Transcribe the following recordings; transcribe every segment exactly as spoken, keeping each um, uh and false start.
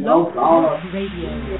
Blog Talk Radio.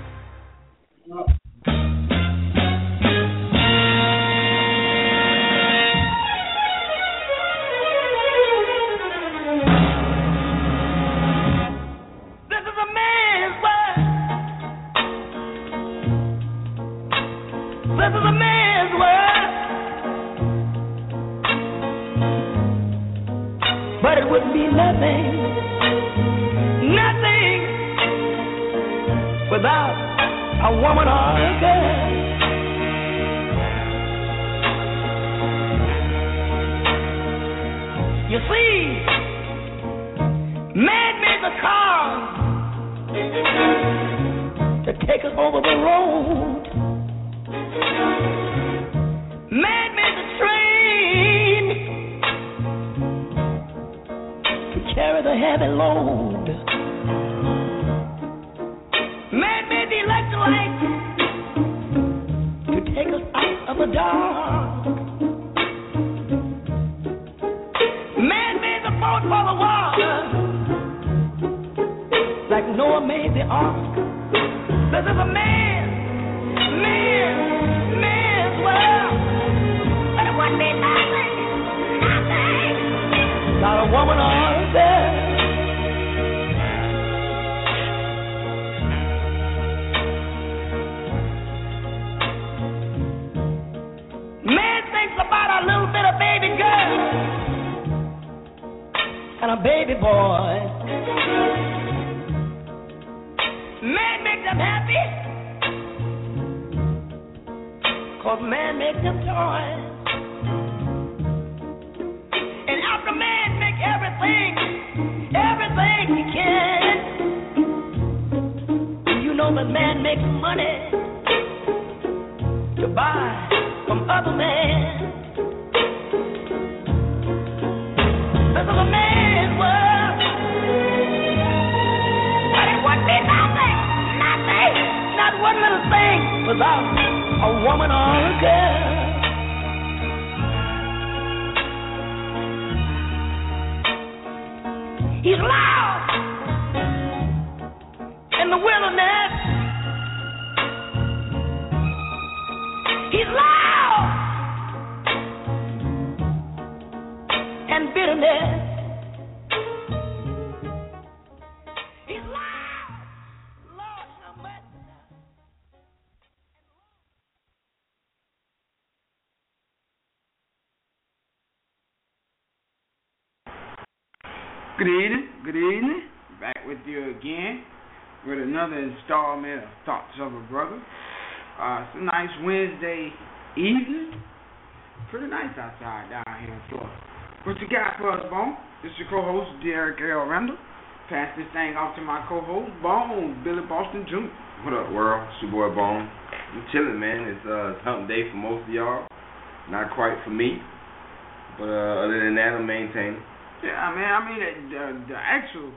Good evening, good evening. Back with you again with another installment of Thoughts of a Brother. Uh, it's a nice Wednesday evening. Pretty nice outside down here in Florida. What you got for us, Bone? This is your co-host, Derek L. Randall. Pass this thing off to my co-host, Bone, Billy Boston Junior What up, world? It's your boy, Bone. I'm chilling, man. It's, uh, it's hump day for most of y'all. Not quite for me. But uh, other than that, I'm maintaining. Yeah, man, I mean, the, the, the actual,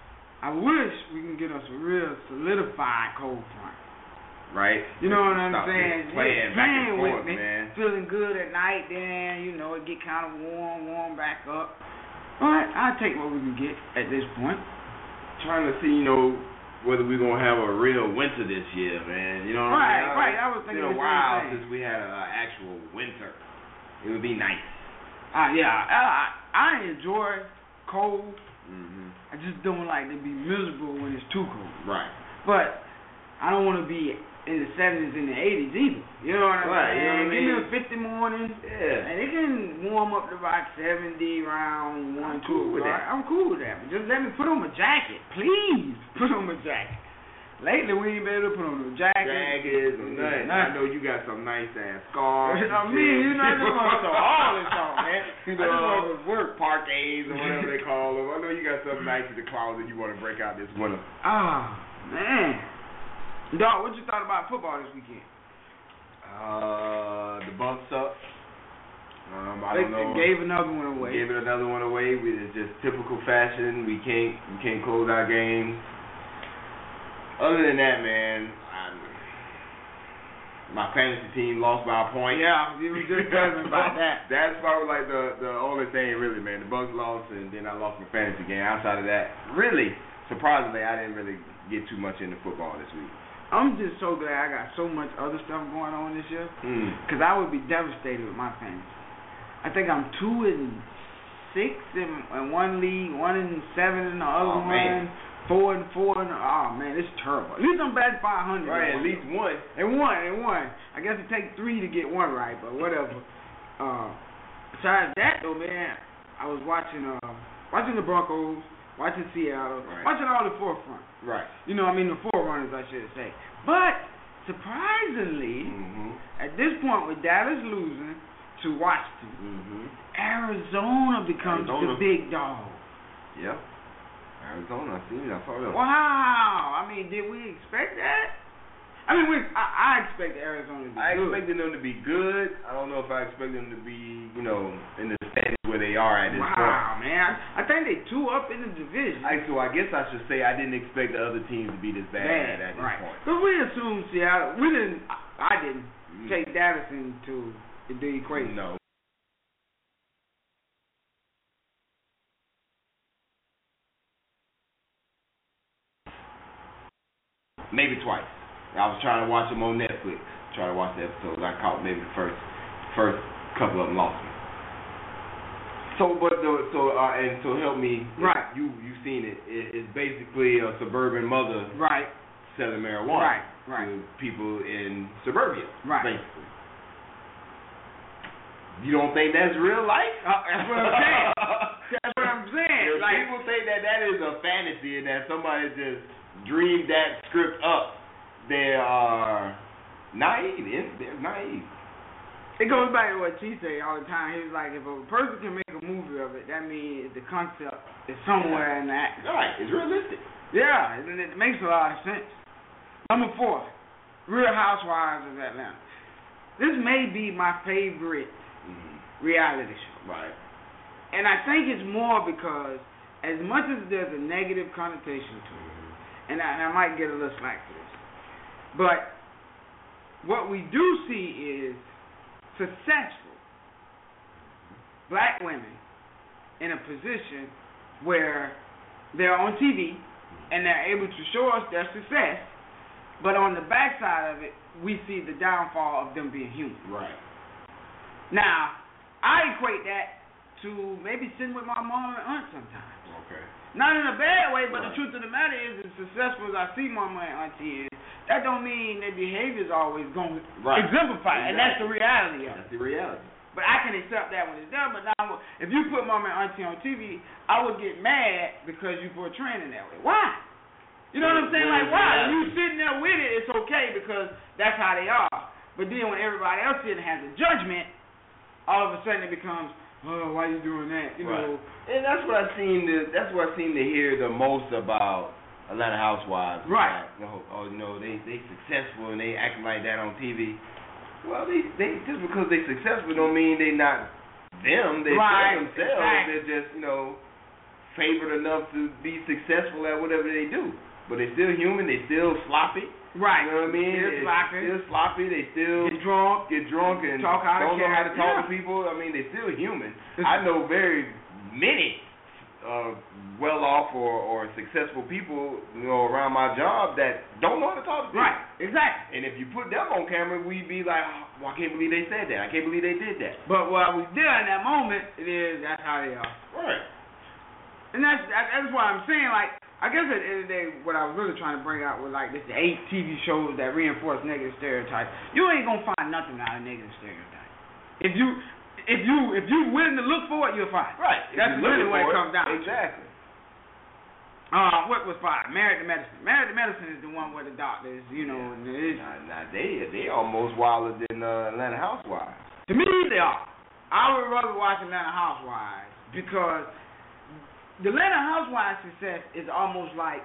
I wish we can get us a real solidified cold front. Right. You know what I'm Stop saying? Playing, yeah, back playing and forth, with me, man. feeling good at night, then, you know, it get kind of warm, warm back up. All right, I'll take what we can get at this point. Trying to see, you know, whether we're going to have a real winter this year, man. You know what right, I mean? Right, right. I was thinking it's been a the while same thing. since we had an uh, actual winter. It would be nice. Uh, yeah, I, I enjoy cold. Mm-hmm. I just don't like to be miserable when it's too cold. Right. But I don't want to be in the seventies and the eighties either. You know what I'm right, saying? You know what I mean? Give me a fifty morning. Yeah. And it can warm up to about seventy around one, I'm two. Cool with that. I'm cool with that. But just let me put on my jacket. Please put on my jacket. Lately, we ain't been able to put on no jacket. Jackets or nothing. I know you got some nice ass scarves. I mean, you know, I just want to all this on, man. You know, I just want to work parkays or whatever they call them. I know you got something nice in the closet you want to break out this winter. Ah, man. Dog, what you thought about football this weekend? Uh, the Bucks up. Um, I they, don't know. They gave another one away. Gave it another one away. We, it's just typical fashion. We can't, we can't close our games. Other than that, man, I'm, my fantasy team lost by a point. Yeah, you were just telling me about that. That's probably like the the only thing, really, man. The Bucks lost, and then I lost my fantasy game. Outside of that, really, surprisingly, I didn't really get too much into football this week. I'm just so glad I got so much other stuff going on this year. Because mm. I would be devastated with my fantasy. I think I'm two and six in, in one league, one and seven in the other oh, one, man. four and four. In the, oh, man, it's terrible. At least I'm back five hundred. Right, at least one. And one, and one. I guess it takes three to get one right, but whatever. Uh, besides that, though, man, I was watching uh, watching the Broncos. Watching Seattle, right. watching all the forefront. Right. You know, I mean the forerunners, I should say. But surprisingly, mm-hmm. at this point with Dallas losing to Washington, mm-hmm. Arizona becomes Arizona. the big dog. Yep. Arizona, I seen it. I saw that. Wow. I mean, did we expect that? I mean, we, I, I expected Arizona to be I good. expected them to be good. I don't know if I expected them to be, you know, in the standings where they are at this wow, point. Wow, man. I think they two up in the division. I, so I guess I should say I didn't expect the other teams to be this bad, bad at this right. point. Because we assumed Seattle, we didn't, I didn't mm. take Dallas into the equation. No. Maybe twice. I was trying to watch them on Netflix. Trying to watch the episodes. I caught maybe the first first couple of them lost me. So, but the, so uh, and so help me. Right. You you've seen it. it. It's basically a suburban mother. Right. Selling marijuana. Right. Right. To people in suburbia. Right. Basically. You don't think that's real life? Uh, that's what I'm saying. That's what I'm saying. If like, people think that that is a fantasy and that somebody just dreamed that script up, they are naive. They're naive. It goes back to what T say all the time. He was like, if a person can make a movie of it, that means the concept is somewhere in that. Right. It's realistic. Yeah, and it makes a lot of sense. Number four, Real Housewives of Atlanta. This may be my favorite mm-hmm. reality show. Right. And I think it's more because as much as there's a negative connotation to it, mm-hmm. and, I, and I might get a little slack for this, but what we do see is successful black women in a position where they're on T V and they're able to show us their success, but on the backside of it, we see the downfall of them being human. Right. Now, I equate that to maybe sitting with my mom and aunt sometimes. Okay. Not in a bad way, but right. the truth of the matter is, as successful as I see mama and auntie is, that don't mean their behavior is always going to right. exemplify, exactly. and that's the reality of it. That's the reality. But I can accept that when it's done. But now, if you put mama and auntie on T V, I would get mad because you portraying it that way. Why? You know what I'm saying? Like, why? When you sitting there with it, it's okay because that's how they are. But then when everybody else sitting has a judgment, all of a sudden it becomes, oh, why you doing that? You right. know. And that's what I seem to. That's what I seem to hear the most about Atlanta Housewives. Right. Like, oh, oh, no, they they successful and they acting like that on T V. Well, they they just because they successful don't mean they not them. They right. themselves. Exactly. They're just you know favored enough to be successful at whatever they do. But they're still human. They still sloppy. Right. You know what I mean? Still They're sloppy. Still sloppy. They still get drunk. Get drunk and talk out don't know how to talk yeah. to people. I mean, they're still human. I know very many uh, well-off or, or successful people, you know, around my job that don't know how to talk to people. Right. Exactly. And if you put them on camera, we'd be like, oh, well, I can't believe they said that. I can't believe they did that. But what we did in that moment, it is that's how they are. Right. And that's that's why I'm saying, like, I guess at the end of the day, what I was really trying to bring out was like this eight T V shows that reinforce negative stereotypes. You ain't gonna find nothing out of negative stereotypes. If you if you if you willing to look for it, you'll find. Right. That's really what it comes down to. Exactly. Uh, what was five? Married to Medicine. Married to Medicine is the one where the doctors, you know, yeah. and it is. Nah, nah, they they almost wilder than uh, Atlanta Housewives. To me, they are. I would rather watch Atlanta Housewives because the Atlanta Housewives success is almost like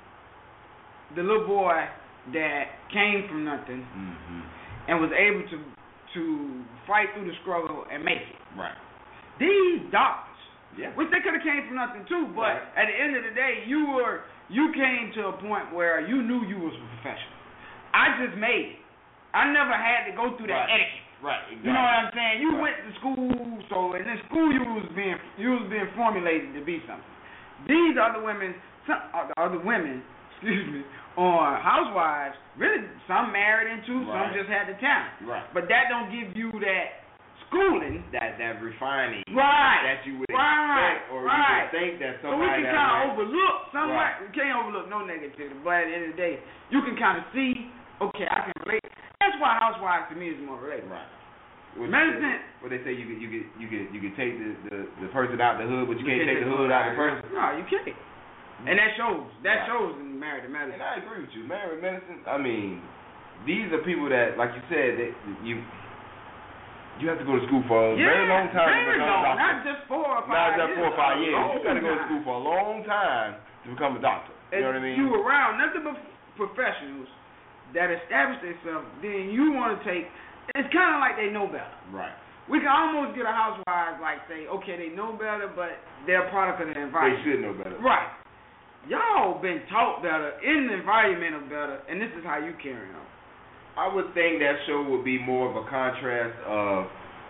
the little boy that came from nothing mm-hmm. and was able to to fight through the struggle and make it. Right. These doctors, yeah. which they could have came from nothing too, but right. at the end of the day, you were you came to a point where you knew you was a professional. I just made it. I never had to go through that right. etiquette. Right, exactly. You know what I'm saying? You right. went to school, so in this school you was being you was being formulated to be something. These other women some uh, the other women, excuse me, on Housewives, really some married into, Right. some just had the talent. Right. But that don't give you that schooling. That that refining. Right. That you would Right. expect, or right. you would think that So we somebody can that kind of might- overlook somewhat. Right. We can't overlook no negativity, but at the end of the day, you can kind of see. Okay, I can relate. That's why Housewives to me is more relatable. Right. What Medicine. What they say, you could you could you could you could take the, the, the person out the hood, but you can't take the hood out the person. No, you can't. And that shows. That Right. shows in Married to Medicine. And I agree with you, married medicine. I mean, these are people that, like you said, that you you have to go to school for a Yeah, very long time to very become long. a doctor. Not just four or five Not just years. four or five a years. You got to go to long school for a long time to become a doctor. You know what I mean? You around nothing but professionals that establish themselves, then you want to take. It's kind of like they know better. Right. We can almost get a housewife like say, okay, they know better, but they're a product of the They environment. should know better. Right. Y'all been taught better in the environment of better, and this is how you carry on. I would think that show would be more of a contrast of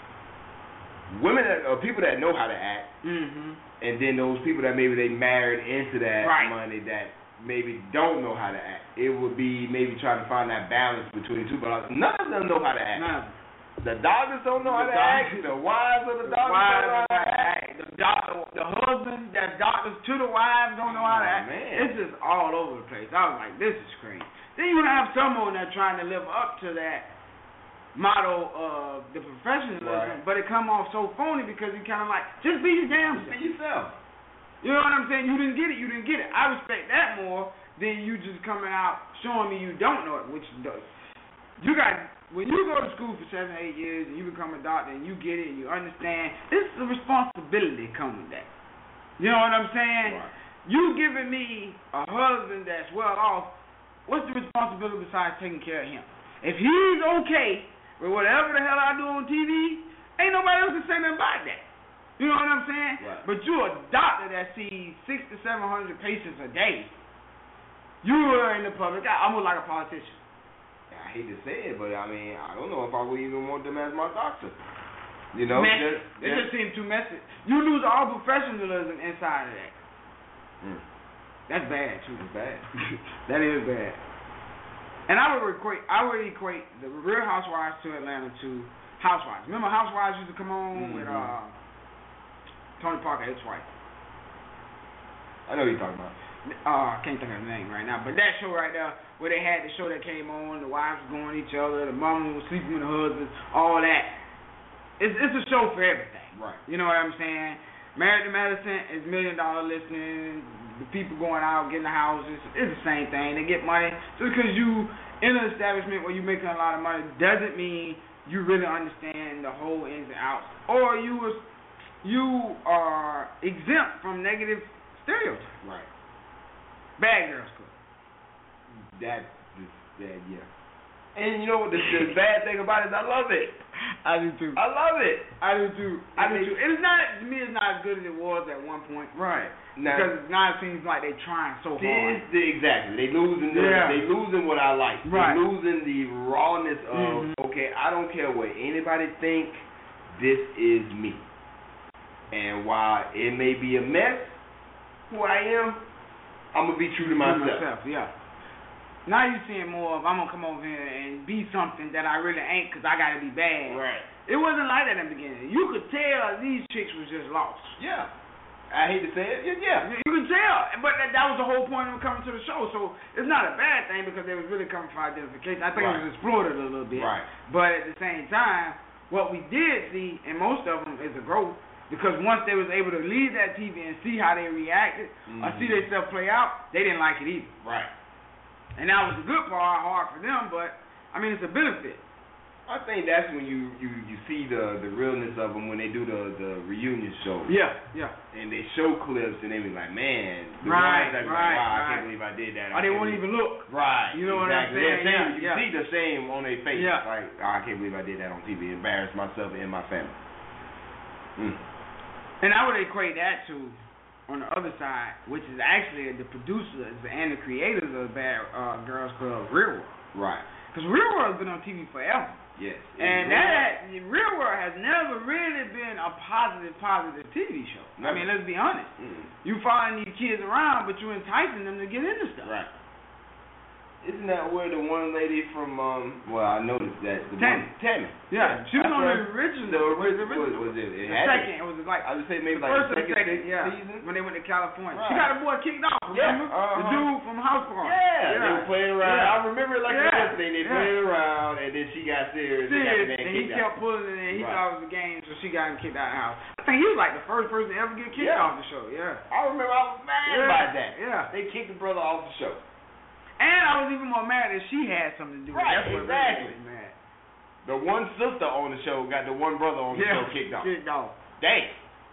women that, or people that know how to act, Mm-hmm. and then those people that maybe they married into that Right. money that maybe don't know how to act. It would be maybe trying to find that balance between the two, but none of them know how to act. None. The doctors don't know how The to act. doctors- The wives of the The doctors wives don't know how to don't act. act. The doctor, the husband, that doctors to the wives don't know how to Oh, act. man. It's just all over the place. I was like, this is crazy. Then you have someone that trying to live up to that motto of the professionalism, Right. but it come off so phony because you kind of like, just be your damn Be self. yourself. You know what I'm saying? You didn't get it. You didn't get it. I respect that more than you just coming out showing me you don't know it, which does. You got when you go to school for seven, eight years and you become a doctor and you get it and you understand, it's a responsibility coming with that. You know what I'm saying? Right. You giving me a husband that's well off. What's the responsibility besides taking care of him? If he's okay with whatever the hell I do on T V, ain't nobody else can say nothing about that. You know what I'm saying? Right. But you're a doctor that sees six to seven hundred patients a day. You are in the public eye, almost like a politician. I hate to say it, but I mean, I don't know if I would even want them as my doctor. You know, Messy. just, It just, just seems too messy. You lose all professionalism inside of that. Mm, That's bad too. it's bad. That is bad. And I would equate, I would equate the Real Housewives to Atlanta to Housewives. Remember Housewives used to come on Mm-hmm. with uh, Tony Parker, his wife. I know what you're talking about. Uh, I can't think of the name right now, but that show right there, where they had the show that came on, the wives were going at each other, the mama was sleeping with the husbands, all that. It's it's a show for everything. Right. You know what I'm saying? Married to Medicine is million dollar listening. The people going out getting the houses, it's the same thing. They get money just because you in an establishment where you're making a lot of money doesn't mean you really understand the whole ins and outs, or you was you are exempt from negative stereotypes. Right. Bad Girls Club. That is bad, yeah. And you know what the, the bad thing about it is I love it. I do too. I love it. I do too. I do too. It's not to me. It's not as good as it was at one point. Right. Now, Because now it seems like they're trying so this, hard. the, exactly. They losing the, Yeah. they losing what I like. Right. They losing the rawness of, Mhm. okay, I don't care what anybody think, this is me. And while it may be a mess, who I am, I'm going to be true to myself. myself, yeah. Now you're seeing more of, I'm going to come over here and be something that I really ain't because I got to be bad. Right. It wasn't like that in the beginning. You could tell these chicks was just lost. Yeah. I hate to say it. Yeah. yeah. You could tell. But that, that was the whole point of them coming to the show. So it's not a bad thing because they was really coming for identification. I think Right. it was exploited a little bit. Right. But at the same time, what we did see in most of them is a growth. Because once they was able to leave that T V and see how they reacted, Mm-hmm. or see themselves play out, they didn't like it either. Right. And that was the good part, hard for them, but, I mean, it's a benefit. I think that's when you, you, you see the, the realness of them when they do the, the reunion show. Yeah, yeah. And they show clips and they be like, man, the Right, ones that be right, like, wow, I right. can't believe I did that. I Or they can't won't believe-" even look. Right. You know what I'm exactly. saying? They're saying- Yeah, you yeah. see the shame on their face. Yeah. Like, oh, I can't believe I did that on T V. Embarrassed myself and my family. Mm. And I would equate that to, on the other side, which is actually the producers and the creators of Bad uh, Girls Club, Real World. Right. Because Real World's been on T V forever. Yes. And that the Real World has never really been a positive, positive T V show. Never. I mean, let's be honest. Mm-hmm. You following these kids around, but you enticing them to get into stuff. Right. Isn't that where the one lady from, um, well, I noticed that. The Tammy. One, Tammy. Yeah, she was on the original. The original. Was, was, was it? it the second. It was like, I would say maybe the like first the second, second yeah, season. When they went to California. Right. She got a boy kicked off, remember? Yeah. Uh-huh. The dude from House Party. Yeah. yeah. They were playing around. Yeah. I remember it like yeah. yesterday. They yeah. played around, and then she got serious. Serious, and, and he kept out. pulling it, and he right. thought it was a game, so she got him kicked out of the house. I think he was like the first person to ever get kicked yeah. off the show, yeah. I remember I was mad yeah. about that. Yeah. They kicked the brother off the show. And I was even more mad that she had something to do with it. Right, That's what exactly. really made me mad. The one sister on the show got the one brother on the yeah, show kicked off. Kicked off. Dang.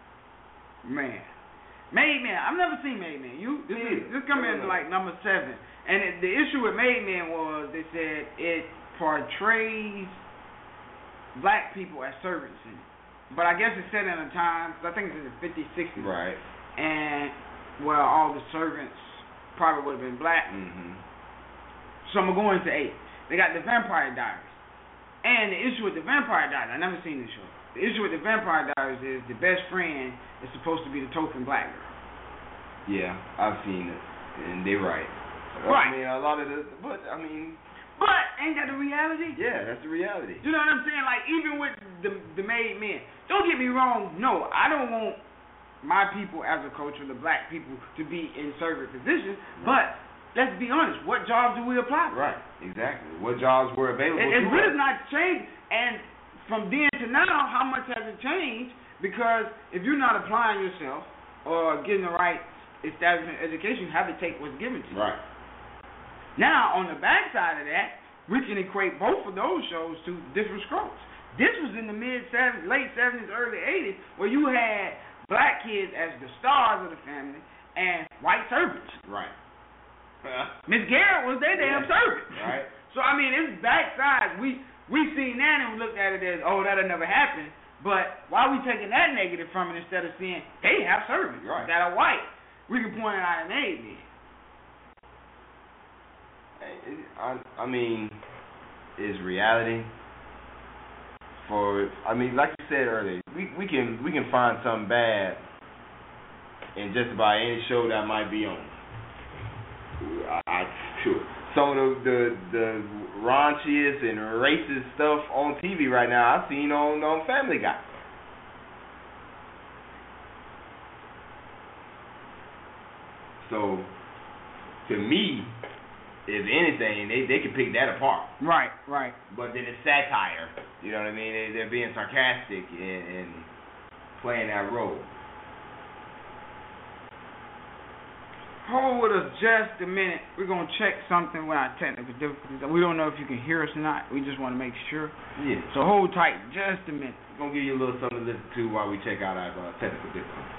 Man. Made Man. I've never seen Made Man. You this, is, this come in like number seven. And it, the issue with Made Man was they said it portrays black people as servants in it. But I guess it's set in a time, because I think it's in the fifties, sixties. Right. And, well, all the servants probably would have been black. Mm-hmm. So I'm going to go into eight. They got the Vampire Diaries. And the issue with the Vampire Diaries, I've never seen this show. The issue with the Vampire Diaries is the best friend is supposed to be the token black girl. Yeah, I've seen it. And they're right. Right. I mean, a lot of the, but, I mean. But, ain't that the reality? Yeah, that's the reality. You know what I'm saying? Like, even with the, the made men. Don't get me wrong. No, I don't want my people as a culture, the black people, to be in servant positions. Right. But let's be honest, what jobs do we apply for? Right, exactly. What jobs were available? It, it to really us? not changed. And from then to now, how much has it changed? Because if you're not applying yourself or getting the right establishment education, you have to take what's given to you. Right. Now, on the backside of that, we can equate both of those shows to different strokes. This was in the mid seventies, late seventies, early eighties, where you had black kids as the stars of the family and white servants. Right. Miss Garrett was their damn yeah. servant. Right. So I mean, it's backside. We we seen that and we looked at it as, oh, that'll never happen. But why are we taking that negative from it instead of saying they have servants right. that are white? We can point it out and made me. I I mean, is reality for I mean, like you said earlier, we we can we can find something bad in just about any show that might be on. I, I sure. Some of the, the the raunchiest and racist stuff on T V right now I've seen on on Family Guy. So, to me, if anything, they they can pick that apart. Right, right. But then it's satire. You know what I mean? They, they're being sarcastic and, and playing that role. Hold with us just a minute. We're going to check something with our technical difficulties. We don't know if you can hear us or not. We just want to make sure. Yeah. So hold tight just a minute. We're going to give you a little something to listen to while we check out our uh, technical difficulties.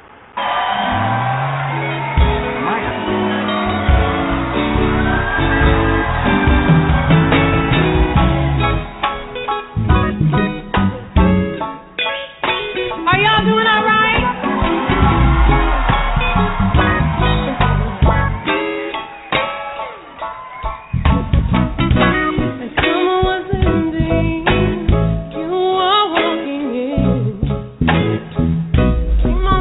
Are y'all doing all right? Come on.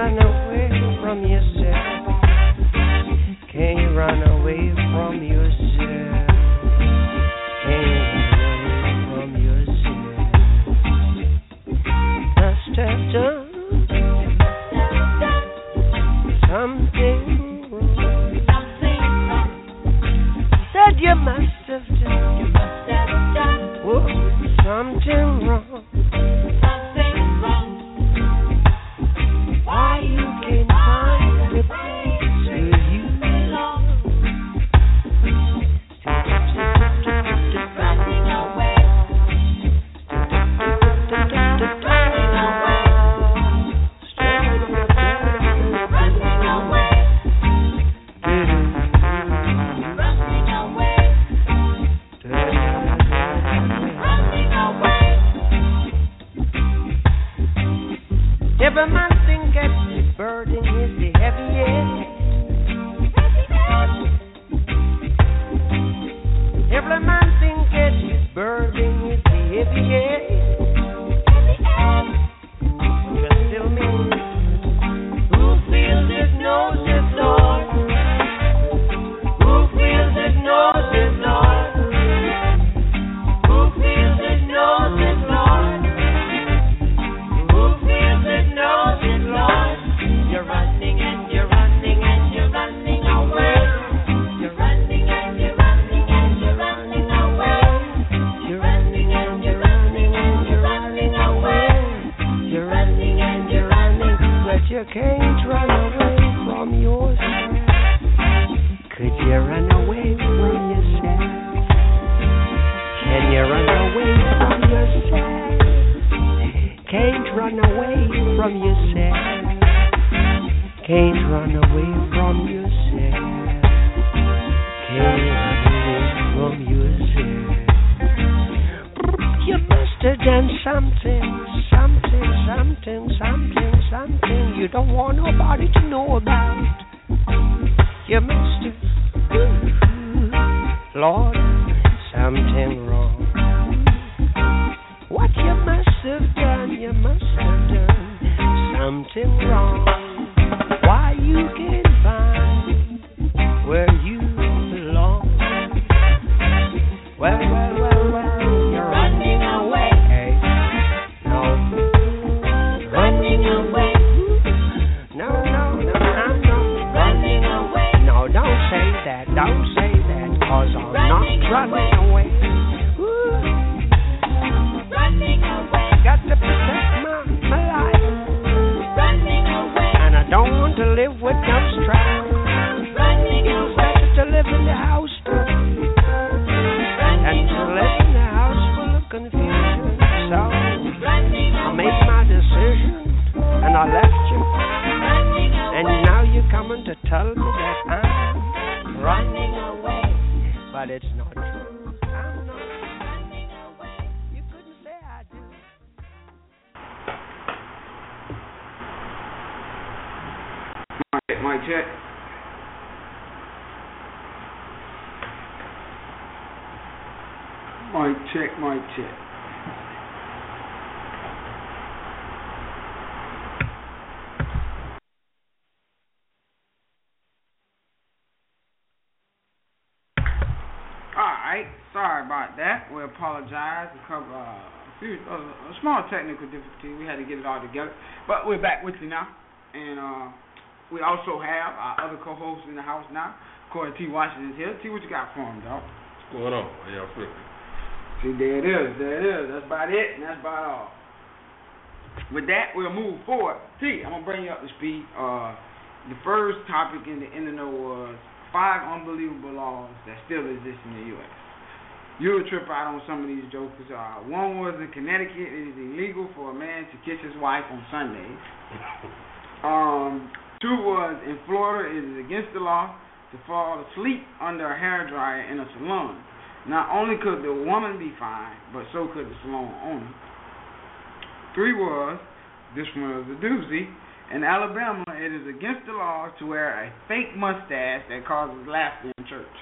run away from yourself? Can you run away from yourself? Can you run away from yourself? Must have done something wrong. Said you must have done. You must have done. Whoa, something wrong. Something wrong. Why you can't find the place where you belong? Running away. Running away. Running away. Running away. Running away. Every man think that his burden is the heaviest. Every man think that his burden is the heaviest. But still me, who feels it knows it, Lord. Who feels it knows it, Lord. Who feels it knows it, Lord. Who feels it knows it, Lord. You're running and you're running and you're running away. You're running and you're running and you're running away. You're running and you're running and you're running away. You're running and you're running, but you can't run away from yourself. Could you run away from yourself? Can you run away from yourself? Can't run away from yourself. Can't run away from yourself. Can't run away from yourself. You must have done something, something, something, something, something you don't want nobody to know about. You must have, Lord, something wrong. What you must have done, you must have done something wrong. Why you can't find where you belong? Well, well, well, well, you're running away. Hey, no, running away. No, no, no, I'm not running away. No, don't say that, don't say that, cause I'm not running away. Ooh. Running away. Got to protect my, my life. Running away. And I don't want to live with no strife. Running away. Better to live in the house full. And to live in the house full of confusion. So I made my decision and I left you. And now you're coming to tell me that I'm running away. But it's not true. I'm not running away. You couldn't say I do. Mic check. Mic check, mic check. Alright, sorry about that. We apologize because uh, a few uh, a small technical difficulty. We had to get it all together. But we're back with you now. And uh, we also have our other co-host in the house now. Corey T. Washington's here. T, what you got for him, dog? What's going on? How y'all feeling? See, there it is. There it is. That's about it, and that's about all. With that, we'll move forward. T, I'm going to bring you up to speed. Uh, the first topic in the internet was five unbelievable laws that still exist in the U S You would trip out on some of these jokers. Uh, one was in Connecticut, it is illegal for a man to kiss his wife on Sundays. Um, two was in Florida, it is against the law to fall asleep under a hairdryer in a salon. Not only could the woman be fined, but so could the salon owner. Three was, this one was a doozy, in Alabama, it is against the law to wear a fake mustache that causes laughter in church.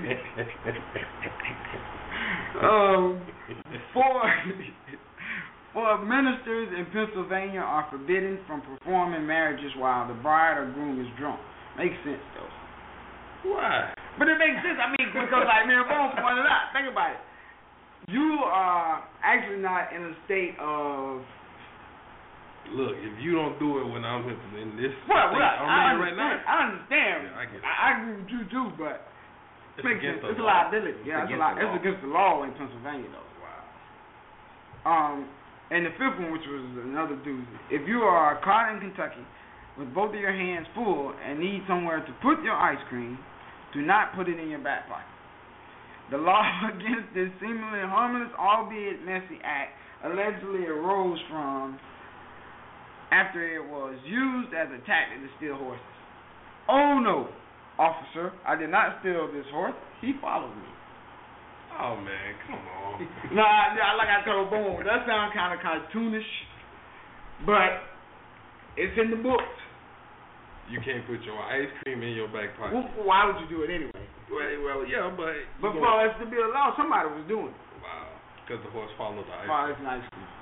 um, four, Well, ministers in Pennsylvania are forbidden from performing marriages while the bride or groom is drunk. Makes sense, though. Why? But it makes sense. I mean, because like Mayor Bones pointed out, think about it. You are actually not in a state of. Look, if you don't do it when I'm in this Well, state, right. I'm I in understand. right now. I understand. Yeah, I get it. I, I agree with you too, but It's makes sense. against the It's a law. liability. Yeah, It's it's, a against lot. the It's law. against the law in Pennsylvania, though. Um, and the fifth one, which was another doozy. If you are caught in Kentucky with both of your hands full and need somewhere to put your ice cream, do not put it in your back pocket. The law against this seemingly harmless, albeit messy act allegedly arose from after it was used as a tactic to steal horses. Oh no, officer, I did not steal this horse. He followed me. Oh man, come on. Nah, nah, like I told Boone, that sounds kind of cartoonish, but it's in the books. You can't put your ice cream in your back pocket. Well, why would you do it anyway? Well, well yeah, but. But you for know- us to be a law, somebody was doing it. Wow, because the horse followed the ice. Far as an ice cream.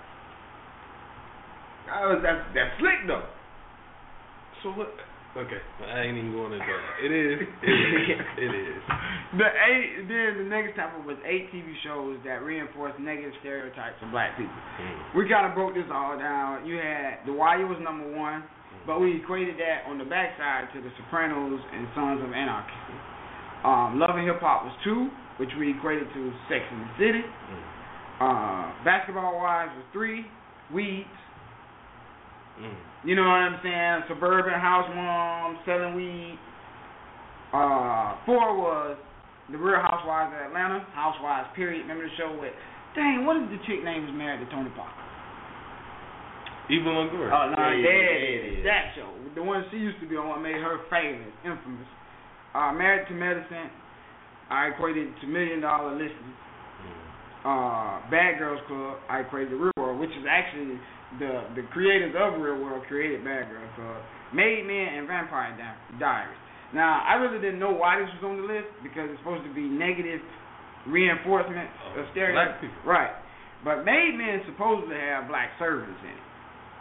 Oh, that's that's slick though. So what? Okay, I ain't even going into that. It is. It is. It is. The eight, then the next topic was eight T V shows that reinforce negative stereotypes of black people. Mm. We kind of broke this all down. You had The Wire was number one, but we equated that on the backside to The Sopranos and Sons of Anarchy. Um, Love and Hip Hop was two, which we equated to Sex and the City. Mm. Uh, Basketball Wives was three, Weeds. Mm. You know what I'm saying? Suburban house mom selling weed. Uh, four was The Real Housewives of Atlanta. Housewives, period. Remember the show with, dang, what is the chick name was married to Tony Parker? Eva Longoria. Oh, no, Yeah, yeah, yeah, yeah, yeah. that show. The one she used to be on, what made her famous, infamous. Uh, Married to Medicine. I equated to Million Dollar Listening. Mm. Uh, Bad Girls Club. I equated to Real World, which is actually the the creators of Real World created Bad Girls Club. Made Men and Vampire Di- Diaries. Now, I really didn't know why this was on the list because it's supposed to be negative reinforcement Oh, of stereotypes. black people. Right. But Made Men supposedly have black servants in it.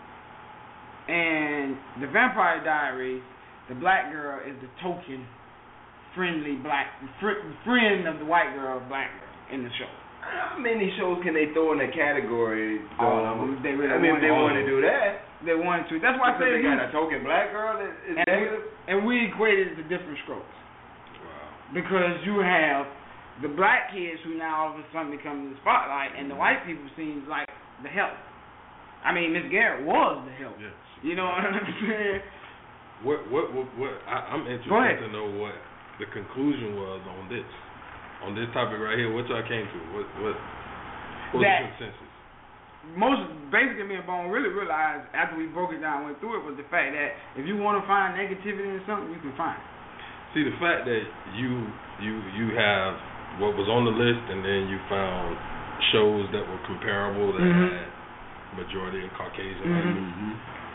And the Vampire Diaries, the black girl is the token friendly black fr- friend of the white girl, black girl in the show. How many shows can they throw in that category? All Um, of them. They really I mean, if they want want to do that, They wanted to. That's why I because said they got you- a token black girl that is and, we, negative. and we equated it to different strokes. Wow. Because you have the black kids who now all of a sudden become the spotlight, and the white people seems like the help. I mean, Miss Garrett was the help. Yes. You know what I'm saying? What? What? What? what I, I'm interested Go ahead. to know what the conclusion was on this, on this topic right here. What y'all came to? What? What? What was That- the consensus? Most basically, me and Bone really realized after we broke it down, went through it, was the fact that if you want to find negativity in something, you can find it. See, the fact that you you you have what was on the list, and then you found shows that were comparable that Mhm. had majority of Caucasian. Mhm. actors.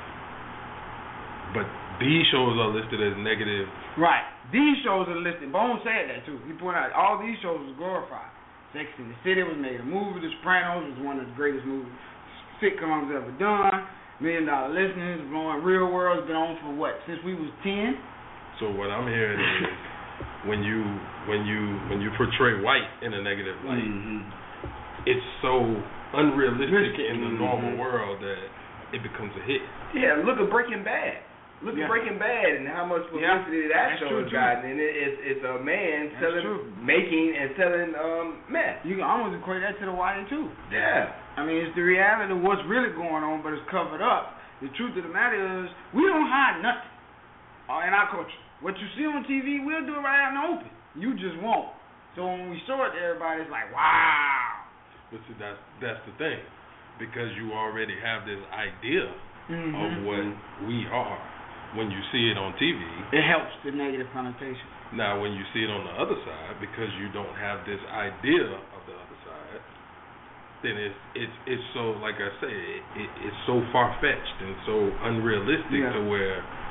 But these shows are listed as negative. Right. These shows are listed. Bone said that too. He pointed out all these shows was glorified. Sex and the City was made a movie. The Sopranos was one of the greatest movies sitcoms ever done. Million Dollar Listeners, blowing Real World's been on for what, since we was ten? So what I'm hearing is when you when you when you portray white in a negative light, Mm-hmm. it's so unrealistic in the Mhm. normal world that it becomes a hit. Yeah, look at Breaking Bad. Look Yeah. at Breaking Bad and how much publicity Yeah, that that's show true, has too. gotten. And it, it's it's a man That's selling, true. making and selling um meth. You can almost equate that to the Wire too. Yeah. I mean, it's the reality of what's really going on, but it's covered up. The truth of the matter is, we don't hide nothing uh, in our culture. What you see on T V, we'll do it right out in the open. You just won't. So when we show it to everybody, it's like, wow. But see, that's that's the thing, because you already have this idea Mm-hmm. of what we are when you see it on T V. It helps the negative connotation. Now, when you see it on the other side, because you don't have this idea of the other side, then it's it's it's so, like I say, it, it, it's so far fetched and so unrealistic Yeah. to where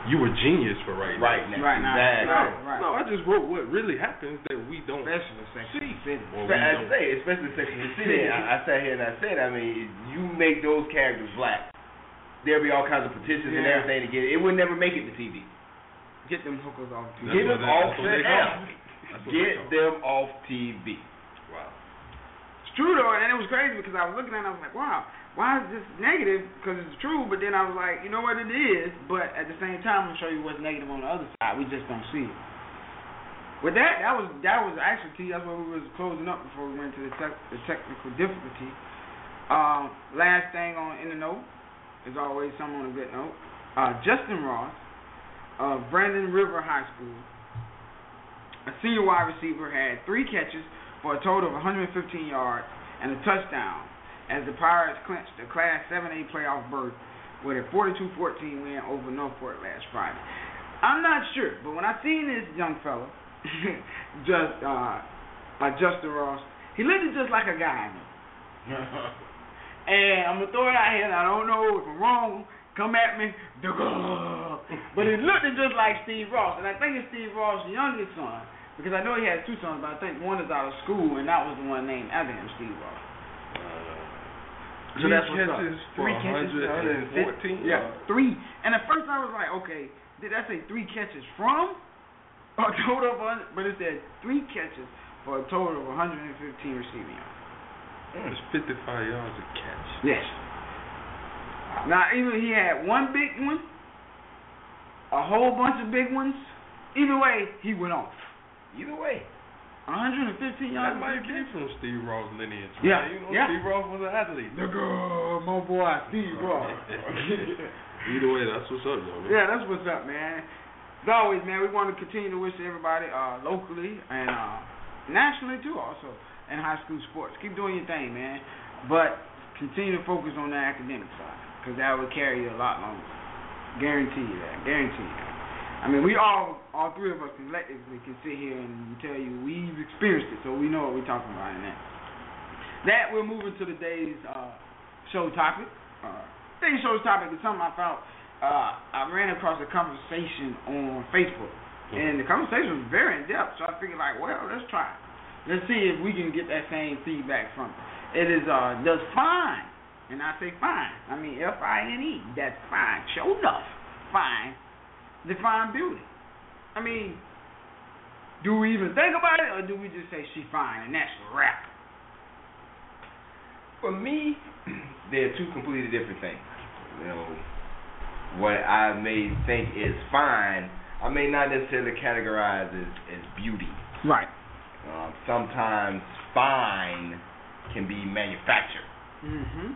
you were genius for writing. Right that. now. Right now. Exactly. Right, right. No, I just wrote what really happens that we don't Especially Sex and the City. or we But I don't. say, especially Sex and the City, I, I sat here and I said, I mean, you make those characters black, there'll be all kinds of petitions and Yeah. everything to get it. It would never make it to T V. Get them hookers off T V. That's Get what them they- off that's what the they call air. it. That's what they Get call it. them off T V. Wow. It's true though, and it was crazy because I was looking at it, I was like, wow, why is this negative? Because it's true, but then I was like, you know what, it is, but at the same time, I'm gonna show you what's negative on the other side. We just don't see it. With that, that was that was actually key. That's what we was closing up before we went to the, tech, the technical difficulty. Um, last thing on in the note, as always, some on a good note. Uh, Justin Ross of Brandon River High School, a senior wide receiver, had three catches for a total of one hundred fifteen yards and a touchdown as the Pirates clinched the Class seven A playoff berth with a forty-two fourteen win over Northport last Friday. I'm not sure, but when I seen this young fella, just uh, uh, Justin Ross, he looked just like a guy I know. And I'm going to throw it out here, and I don't know if I'm wrong. Come at me. But it looked just like Steve Ross. And I think it's Steve Ross' youngest son. Because I know he has two sons, but I think one is out of school, and that was the one named after him, Steve Ross. So Three that's what's up. catches for Three catches for one hundred fourteen Yeah, yards. three. And at first I was like, okay, did that say three catches from a total of one? But it said three catches for a total of one hundred fifteen receiving yards. It's fifty-five yards a catch. Yes. Now, either he had one big one, a whole bunch of big ones. Either way, he went off. Either way. one hundred fifteen yards. That might be from Steve Ross' lineage. Man. Yeah, You know, yeah. Steve Ross was an athlete. Nigga, my boy, Steve Ross. Either way, that's what's up, yo. Yeah, that's what's up, man. As always, man, we want to continue to wish everybody uh, locally and uh, nationally, too, also, in high school sports. Keep doing your thing, man. But continue to focus on the academic side, because that will carry you a lot longer. Guarantee you that. Guarantee you that. I mean, we all, all three of us collectively can sit here and tell you we've experienced it, so we know what we're talking about in that. That, we're moving to the day's uh, show topic. Uh, today's show's topic is something I found, uh, I ran across a conversation on Facebook, and the conversation was very in-depth, so I figured, like, well, let's try it. Let's see if we can get that same feedback from it. It is, uh, does fine, and I say fine, I mean F I N E, that's fine, sure enough, fine, define beauty. I mean, do we even think about it, or do we just say she fine, and that's a wrap? For me, they're two completely different things. You know, what I may think is fine, I may not necessarily categorize as, as beauty. Right. Um, sometimes fine can be manufactured. Mm-hmm.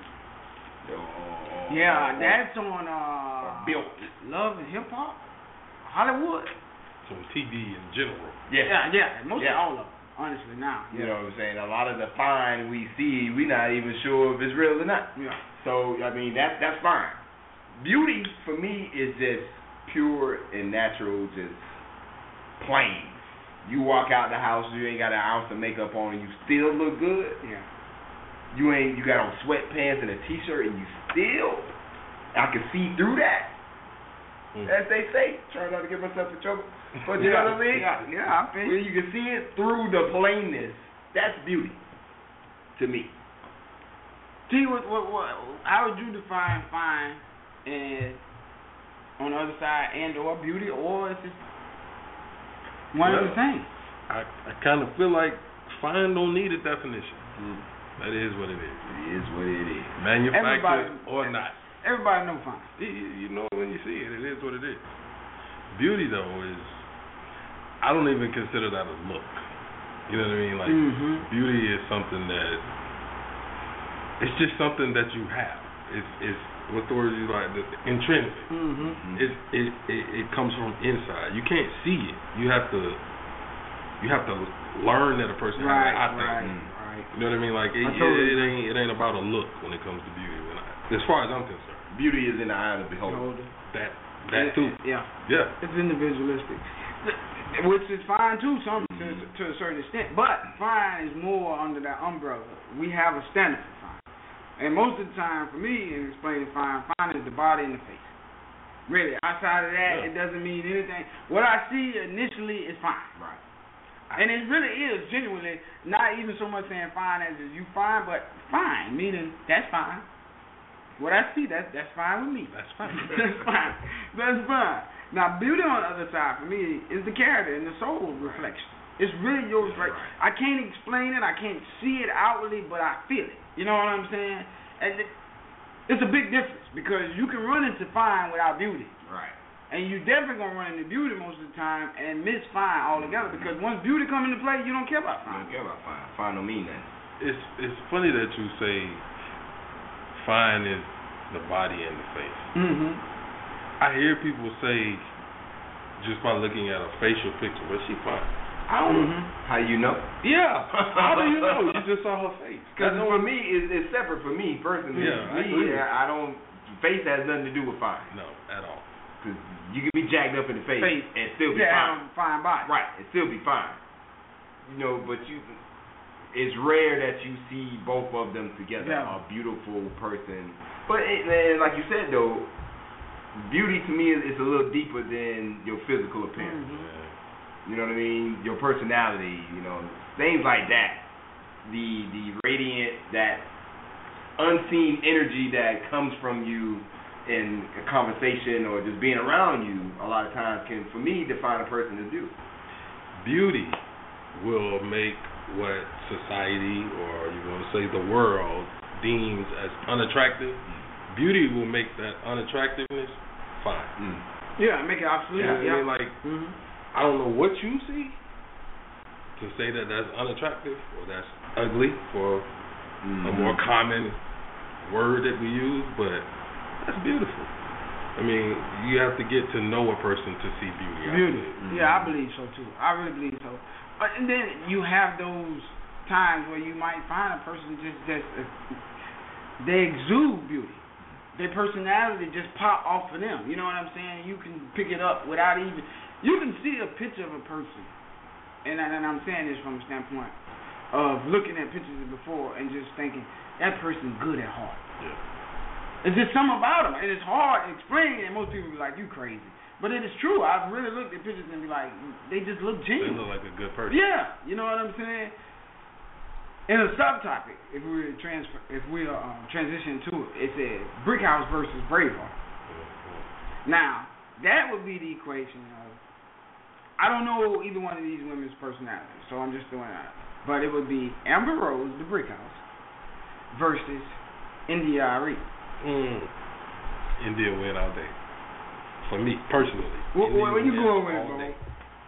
Or, Yeah, or- that's on or uh, built. Love and Hip Hop, Hollywood. So T V in general. Yeah. Yeah, yeah, mostly Yeah. all of them, honestly, now. You know what I'm saying? A lot of the fine we see, we're not even sure if it's real or not. Yeah. So, I mean, that, that's fine. Beauty, for me, is just pure and natural, just plain. You walk out the house, you ain't got an ounce of makeup on, and you still look good. Yeah. You ain't, you got on sweatpants and a t-shirt, and you still, I can see through that. Mm. As they say, try not to get myself in trouble. But you Yeah, know what I mean? yeah, yeah, I feel When you. you can see it through the plainness, that's beauty to me. T, what, what, what, how would you define fine and on the other side, and or beauty, or is it one Well, of the same? I, I kind of feel like fine don't need a definition. Mm. That is what it is. It is what it is. Manufactured Everybody- or not. Everybody know fine. You, you know when you see it, it is what it is. Beauty though is, I don't even consider that a look. You know what I mean? Like Mm-hmm. beauty is something that, it's just something that you have. It's it's what the word you like, the intrinsic. Mm-hmm. It, it it it comes from inside. You can't see it. You have to you have to learn that a person Right, has. I think. right, Mm. right. You know what I mean? Like it, I totally it, it ain't it ain't about a look when it comes to beauty. When I, as far as I'm concerned, Beauty is in the eye of the beholder. Beholder. that that too. Yeah. Yeah. It's individualistic, which is fine too, some to, to a certain extent. But fine is more under that umbrella. We have a standard for fine, and most of the time, for me, in explaining fine, fine is the body and the face. Really, outside of that, Yeah. it doesn't mean anything. What I see initially is fine. Right. And it really is genuinely not even so much saying fine as is you fine, but fine, meaning that's fine. What I see, that's that's fine with me. That's fine. That's fine. That's fine. Now, beauty on the other side for me is the character and the soul reflection. It's really your reflection. Right. I can't explain it. I can't see it outwardly, but I feel it. You know what I'm saying? And it, it's a big difference because you can run into fine without beauty. Right. And you definitely gonna run into beauty most of the time and miss fine altogether because once beauty come into play, you don't care about I fine. don't care about fine. Fine don't mean nothing. It's it's funny that you say fine is the body and the face. Mm-hmm. I hear people say just by looking at a facial picture, but she fine. I don't know. Mhm. How you know? Yeah. How do you know? You just saw her face. Because for me, it's, it's separate for me personally. Yeah, I me, agree. I don't. Face has nothing to do with fine. No, at all. Because you can be jacked up in the face, Face. and still be Yeah, fine. um, fine body. Right, and still be fine. You know, but you, it's rare that you see both of them together. Yeah. A beautiful person, but it, and like you said though, beauty to me is, is a little deeper than your physical appearance. Mhm. Yeah. You know what I mean? Your personality. You know, things like that. The the radiant, that unseen energy that comes from you in a conversation or just being around you a lot of times can, for me, define a person as beautiful. Beauty will make what society, or you want to say the world, deems as unattractive. Beauty will make that unattractiveness fine. Mm. Yeah, make it obsolete. Yeah, Yeah. I mean, like, Mhm. I don't know what you see to say that that's unattractive or that's ugly for Mm-hmm. a more common word that we use, but that's beautiful. I mean, you have to get to know a person to see beauty. I Beauty. believe. Yeah, I believe so too. I really believe so. But and then you have those times where you might find a person just just uh, they exude beauty. Their personality just pop off of them. You know what I'm saying? You can pick it up without even. You can see a picture of a person, and I- and I'm saying this from a standpoint of looking at pictures of before and just thinking that person's good at heart. Yeah. It's just something about them, and it's hard to explain, and most people be like, you crazy. But it is true. I've really looked at pictures and be like, they just look They genuine. look like a good person. Yeah, you know what I'm saying? In a subtopic, if we were transfer, if we uh, um, transition to it, it says Brickhouse versus Braveheart. Now, that would be the equation of, I don't know either one of these women's personalities, so I'm just throwing it out. But it would be Amber Rose, the Brickhouse, versus India Arie. Mm. India win all day. For me, personally. Where, India where you win going with it, all bro? day.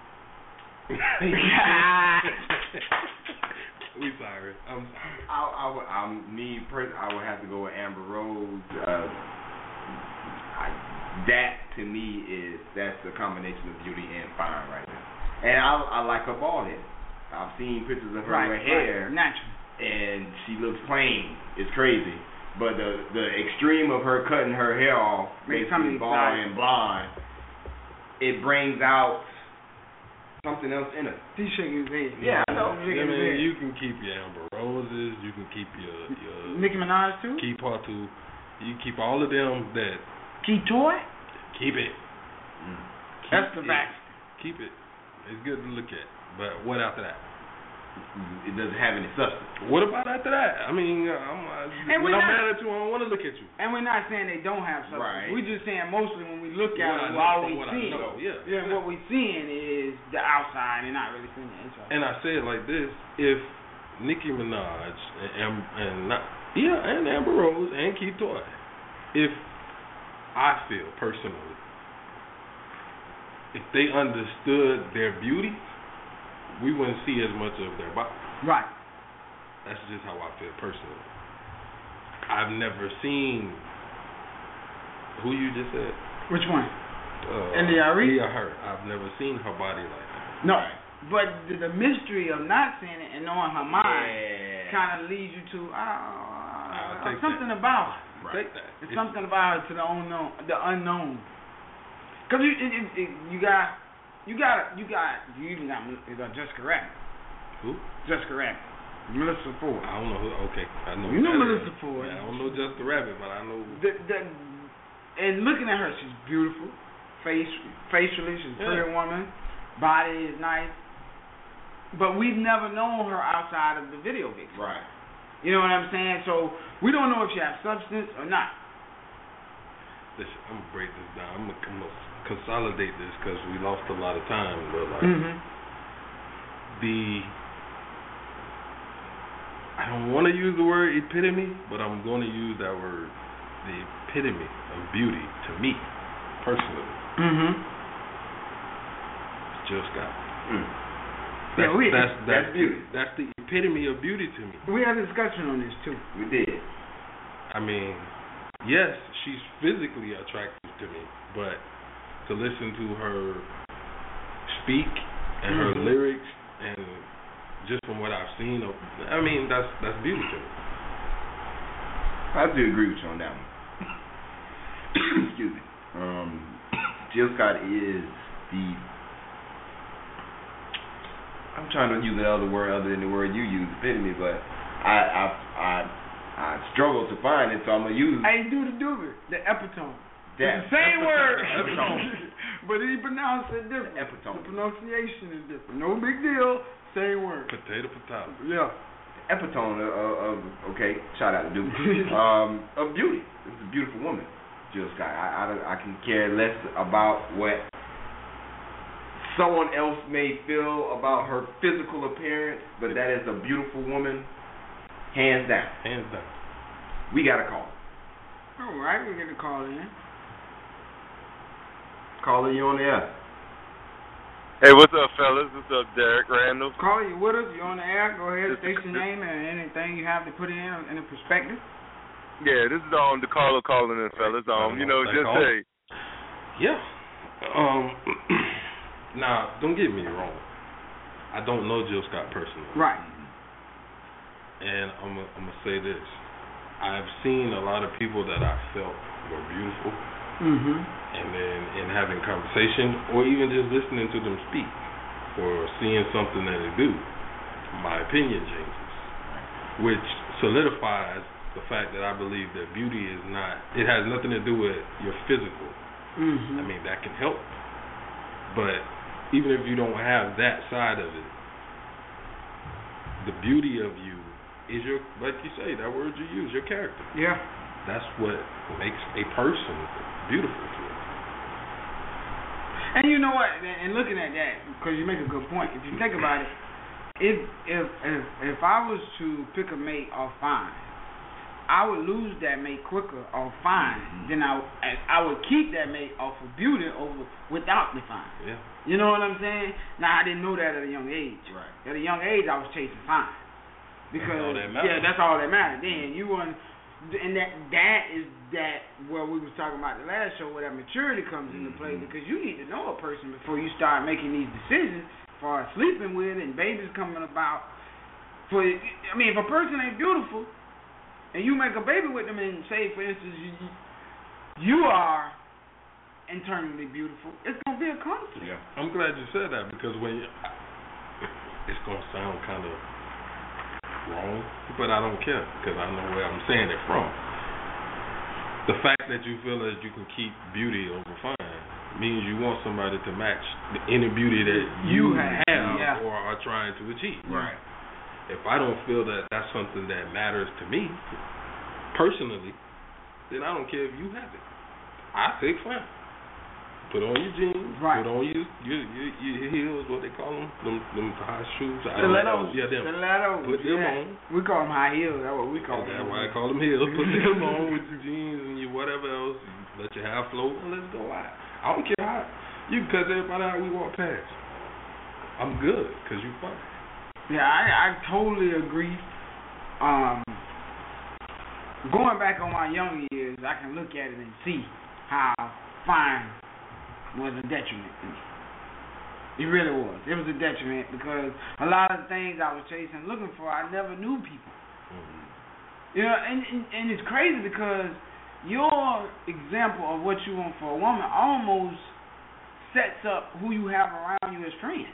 We sorry. I'm sorry. I, I would, um, me, pers- I would have to go with Amber Rose. Uh, I, that to me is that's the combination of beauty and fine right there. And I, I like her bald head. I've seen pictures of her right, with hair, right, natural. and she looks plain. It's crazy. But the the extreme of her cutting her hair off, Make basically something bald exotic. and blonde, it brings out something else in her. He's shaking his head. Yeah, I know. He's I shaking his mean, head. you can keep your Amber Roses. You can keep your your Nicki Minaj too? keep her too. You keep all of them that Key Toy? keep it. Mm. That's the it. back. Keep it. It's good to look at. But what after that? It doesn't have any substance. What about after that? I mean, I'm, uh, And when we're I'm not- mad at you, I don't want to look at you. And we're not saying they don't have substance. Right. We're just saying mostly when we look at What I it, know, all from we what I see, know, yeah. yeah, what we seeing is the outside and not really seeing the inside. And I say it like this: if Nicki Minaj and Am- and not yeah, and Amber Rose and Keith Toy, if I feel personally, if they understood their beauty, we wouldn't see as much of their body. Right. That's just how I feel personally. I've never seen who you just said. Which one? Uh, India Arie? Yeah, her. I've never seen her body like that. No. But the, the mystery of not seeing it and knowing her mind Yeah. kind of leads you to uh, I'll take something that. about her. Right. Take that. It's something about her to the unknown. The unknown. Cause you it, it, it, you got you got you got you even got you got Jessica Rabbit. Who? Jessica Rabbit. Melissa Ford. I don't know who. Okay, I know. You know that Melissa is. Ford. Yeah, I don't know Jessica Rabbit, but I know. The the and looking at her, she's beautiful. Face, facially, she's a Yeah. pretty woman. Body is nice. But we've never known her outside of the video vixen. Right. You know what I'm saying? So we don't know if she has substance or not. Listen, I'm gonna break this down. I'm gonna, I'm gonna consolidate this because we lost a lot of time. But like Mm-hmm. the, I don't want to use the word epitome, but I'm going to use that word. The epitome of beauty to me, personally, Mm-hmm. is Jill Scott. Mm. That's, Yeah, we- that's, that's, that's beauty. That's the epitome of beauty to me. We had a discussion on this too. We did. I mean, yes, she's physically attractive to me, but to listen to her speak and her Mhm. lyrics, and just from what I've seen, of, I mean, that's that's beauty to me. I have to agree with you on that one. Excuse me. Um, Jill Scott is the. I'm trying to use another word other than the word you use, epitome, but I I I I struggle to find it, so I'm gonna use I do the do it. The epitome. that. It's the same word. Epitome. But he pronounced it different. Epitome. The pronunciation is different. No big deal. Same word. Potato, potato. Yeah. Epitome of, of okay, shout out to Duke. um, of beauty. It's a beautiful woman, Jill Scott. I, I I can care less about what someone else may feel about her physical appearance, but that is a beautiful woman, hands down. Hands down. We got a call. All right, we get a call in. Caller, you on the air? Hey, what's up, fellas? What's up, Derek Randall? Call you with us. You're on the air. Go ahead, This- state your this- name and anything you have to put in in a perspective. Yeah, this is um the caller calling in, fellas. Um, you know, That just call? hey, Yeah. Um. Now, don't get me wrong. I don't know Jill Scott personally, Right. and I'm gonna I'm gonna say this. I've seen a lot of people that I felt were beautiful, Mm-hmm. and then in having conversation or even just listening to them speak or seeing something that they do, my opinion changes, which solidifies the fact that I believe that beauty is not, it has nothing to do with your physical. Mm-hmm. I mean, that can help, but even if you don't have that side of it, the beauty of you is your, like you say, that word you use, your character. Yeah. That's what makes a person beautiful to us. And you know what? And looking at that, because you make a good point. If you think about it, if if if if I was to pick a mate off fine, I would lose that mate quicker off fine Mm-hmm. than I I would keep that mate off of beauty over without the fine. Yeah. You know what I'm saying? Now I didn't know that at a young age. Right. At a young age, I was chasing fine. Because That's all that matters. yeah, that's all that mattered. Then you want, and that that is that where we was talking about the last show, where that maturity comes into play, because you need to know a person before you start making these decisions as far as sleeping with and babies coming about. For I mean, if a person ain't beautiful, and you make a baby with them, and say for instance you you are internally beautiful, it's gonna be a conflict. Yeah. I'm glad you said that, because when you, it's gonna sound kind of wrong, but I don't care because I know where I'm saying it from. The fact that you feel that you can keep beauty over fine means you want somebody to match the inner beauty that You you, have, yeah. or are trying to achieve. Right. If I don't feel that that's something that matters to me personally, then I don't care if you have it. I say fine. Put on your jeans. Right. Put on your your, your your heels. What they call them? Them them high shoes. I don't Stilettos. know. Yeah, them. Stilettos. Put them yeah. on. We call them high heels. That's what we call them. That's why I call them heels. Put them on with your jeans and your whatever else. Let your hair float and let's go out. I don't care how. You can cuss everybody out we walk past. I'm good because you fine. Yeah, I, I totally agree. Um, going back on my young years, I can look at it and see how fine was a detriment to me. It really was. It was a detriment because a lot of the things I was chasing, looking for, I never knew people. Mm-hmm. You know, and, and and it's crazy because your example of what you want for a woman almost sets up who you have around you as friends.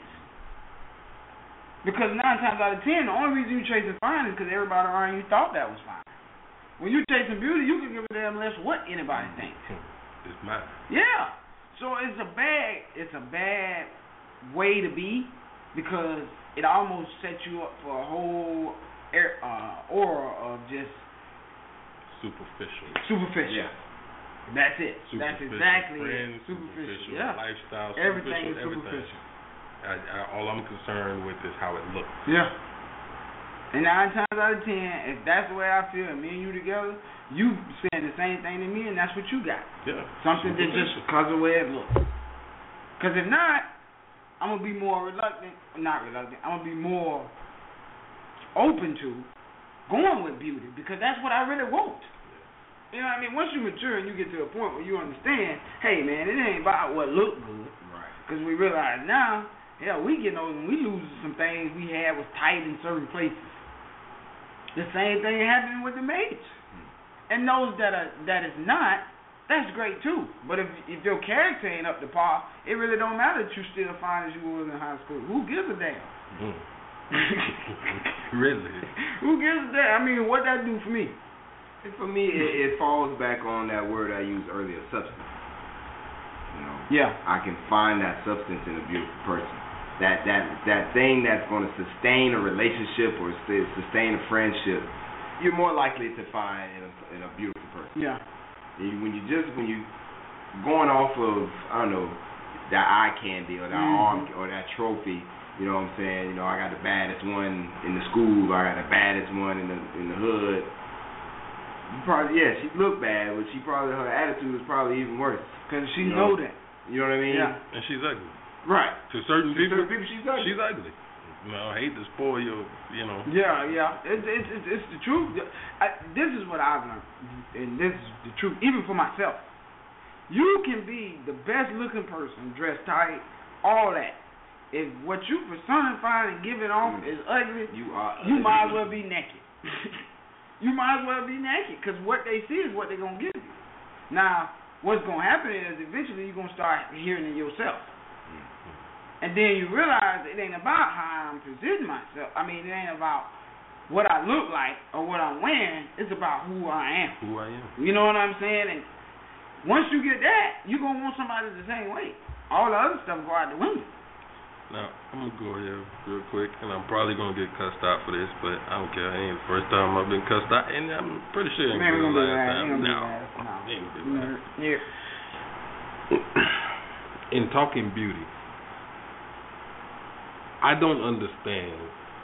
Because nine times out of ten, the only reason you chasing fine is because everybody around you thought that was fine. When you chasing beauty, you can give a damn less what anybody thinks. is mine. Yeah. So it's a bad, it's a bad way to be because it almost sets you up for a whole air, uh, aura of just superficial. Superficial. Yeah. That's it. That's exactly friends, it. Superficial. superficial Yeah. lifestyle. Everything is everything. superficial. I, I, all I'm concerned with is how it looks. Yeah. And nine times out of ten, if that's the way I feel, and me and you together, you saying the same thing to me, and that's what you got. Yeah. Something that just because of the way it looks. Because if not, I'm gonna be more reluctant. Not reluctant. I'm gonna be more open to going with beauty because that's what I really want. You know what I mean? Once you mature and you get to a point where you understand, hey man, it ain't about what look good. Right. Because we realize now, hell, we getting older and we lose some things we had was tight in certain places. The same thing happening with the mates. And those that are that is not, that's great too. But if if your character ain't up to par, it really don't matter that you still fine as you was in high school. Who gives a damn? Mm. Really? Who gives a damn? I mean, what that do for me? And for me, it, it falls back on that word I used earlier, substance. You know, Yeah. I can find that substance in a beautiful person. That that that thing that's going to sustain a relationship or st- sustain a friendship, you're more likely to find in a, in a beautiful person. Yeah. And when you just when you going off of I don't know that eye candy or that Mm-hmm. arm or that trophy, you know what I'm saying? You know, I got the baddest one in the school, or I got the baddest one in the in the hood. You probably yeah, she looked bad, but she probably her attitude was probably even worse. Because she You know know? that. You know what I mean? Yeah. And she's ugly. Right. To certain To people, certain people, she's ugly. she's ugly. You know, I hate to spoil your, you know. Yeah, yeah. It's it's it's, it's the truth. I, this is what I've learned, and this is the truth, even for myself. You can be the best looking person, dressed tight, all that. If what you personify and give it off is ugly, You are. you might as well be naked. You might as well be naked, because what they see is what they're going to give you. Now, what's going to happen is eventually you're going to start hearing it yourself. And then you realize it ain't about how I'm presenting myself. I mean, it ain't about what I look like or what I'm wearing. It's about who I am. Who I am. You know what I'm saying? And once you get that, you're going to want somebody the same way. All the other stuff go out the window. Now, I'm going to go here real quick, and I'm probably going to get cussed out for this, but I don't care. It ain't the first time I've been cussed out, and I'm pretty sure it ain't Man, the we gonna be last last. time. We gonna be No. last. No. It ain't gonna be Mhm. last. Yeah. In talking beauty, I don't understand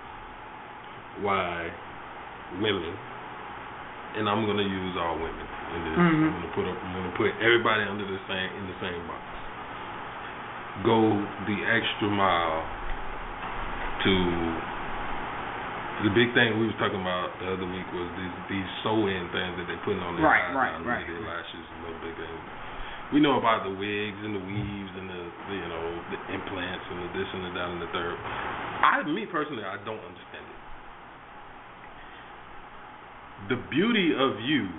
why women, and I'm gonna use all women in this. Mhm. I'm gonna put up, I'm gonna put everybody under the same in the same box. Go the extra mile to the big thing we was talking about the other week was these these sew-in things that they putting on their Right, eyes, right, now, right. their lashes a little bigger. We know about the wigs and the weaves and the, the you know the implants and the this and the that and the third. I, me personally, I don't understand it. The beauty of you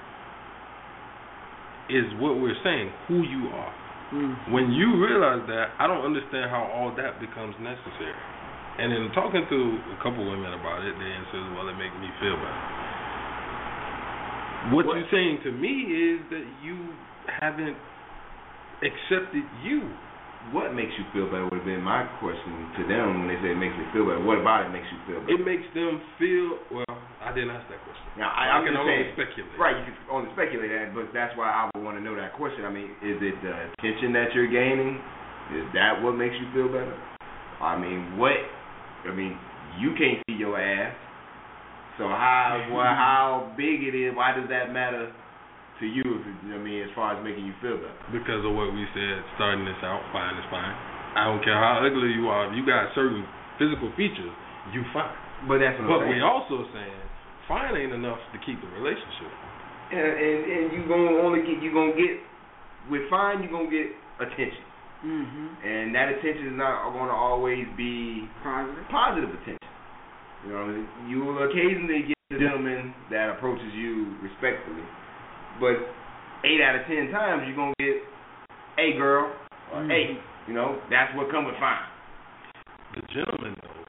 is what we're saying, who you are. Mm. When you realize that, I don't understand how all that becomes necessary. And in talking to a couple women about it, they says, well, it makes me feel better. What, What? you're saying to me is that you haven't accepted you. What makes you feel better would have been my question to them when they say it makes me feel better. What about it makes you feel better? It makes them feel, well, I didn't ask that question. Now, I, I I'm can just only saying, speculate. right, you can only speculate that, but that's why I would want to know that question. I mean, is it the attention that you're gaining? Is that what makes you feel better? I mean, what, I mean, you can't see your ass, so how, well, how big it is, why does that matter to you, if it, I mean, as far as making you feel better? Because of what we said, starting this out, fine is fine. I don't care how ugly you are. If you got certain physical features, you fine. But that's what But I'm we saying. also saying fine ain't enough to keep the relationship. And, and, and you gonna only get, you gonna get, with fine, you gonna get attention. Mm-hmm. And that attention is not going to always be Positive. positive attention. You know, you will occasionally get a gentleman that approaches you respectfully, but eight out of ten times you're going to get, hey girl, or Mm. hey, you know, that's what come with fine. The gentleman, though,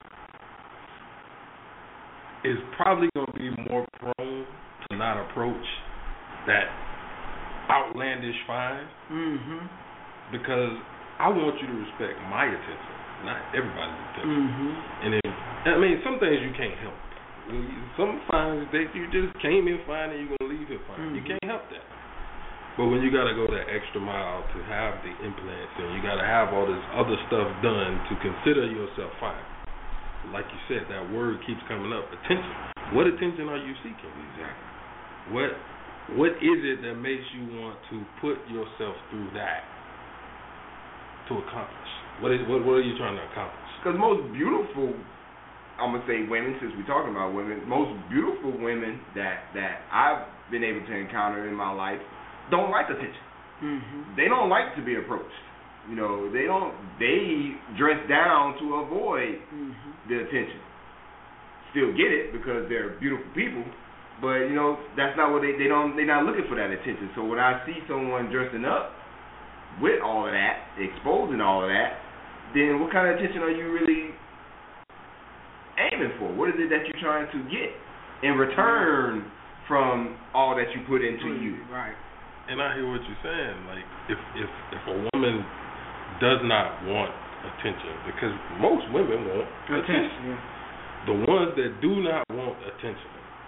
is probably going to be more prone to not approach that outlandish fine Mhm. because I want you to respect my attention, not everybody's attention. Mhm. And if, I mean, some things you can't help. Some fines that you just came in fine and you're gonna leave here fine. Mhm. You can't help that. But when you gotta go that extra mile to have the implants and you gotta have all this other stuff done to consider yourself fine, like you said, that word keeps coming up. Attention. What attention are you seeking? Exactly. What What is it that makes you want to put yourself through that to accomplish? What is what What are you trying to accomplish? Because most beautiful, I'm gonna say women, since we're talking about women, most beautiful women that that I've been able to encounter in my life don't like attention. Mhm. They don't like to be approached. You know, they don't. They dress down to avoid Mhm. the attention. Still get it because they're beautiful people, but you know that's not what they they don't. They're not looking for that attention. So when I see someone dressing up with all of that, exposing all of that, then what kind of attention are you really aiming for? What is it that you're trying to get in return from all that you put into you? Right. And I hear what you're saying. Like, if if if a woman does not want attention, because most women want attention. Attention. Yeah. The ones that do not want attention,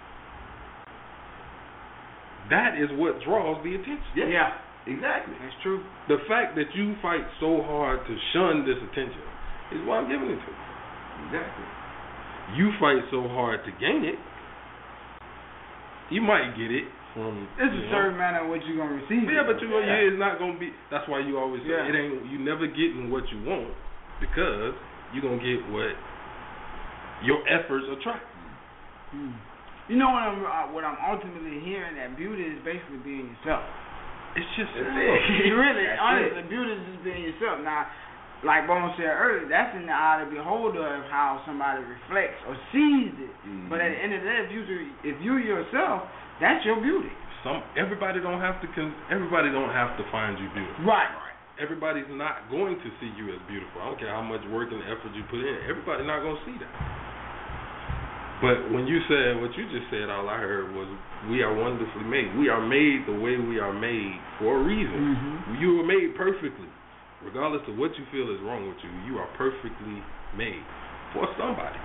that is what draws the attention. Yeah, Yeah. exactly. That's true. The fact that you fight so hard to shun this attention is why I'm giving it to you. Exactly. You fight so hard to gain it, you might get it from. It's you a know, certain manner of what you're gonna receive. Yeah, but you know, yeah. yeah, it's not gonna be. That's why you always say Yeah. it ain't. You never getting what you want because you're gonna get what your efforts attract. Hmm. You know what I'm uh, what I'm ultimately hearing, that beauty is basically being yourself. It's just That's love. it. really, That's honestly, it. beauty is just being yourself. Now, like Bones said earlier, that's in the eye of the beholder of how somebody reflects or sees it. Mhm. But at the end of the day, if you if you yourself, that's your beauty. Some everybody don't have to. Con, everybody don't have to find you beautiful. Right. Everybody's not going to see you as beautiful. I don't care how much work and effort you put in. Everybody's not going to see that. But when you said what you just said, all I heard was, we are wonderfully made. We are made the way we are made for a reason. Mm-hmm. You were made perfectly. Regardless of what you feel is wrong with you, you are perfectly made for somebody.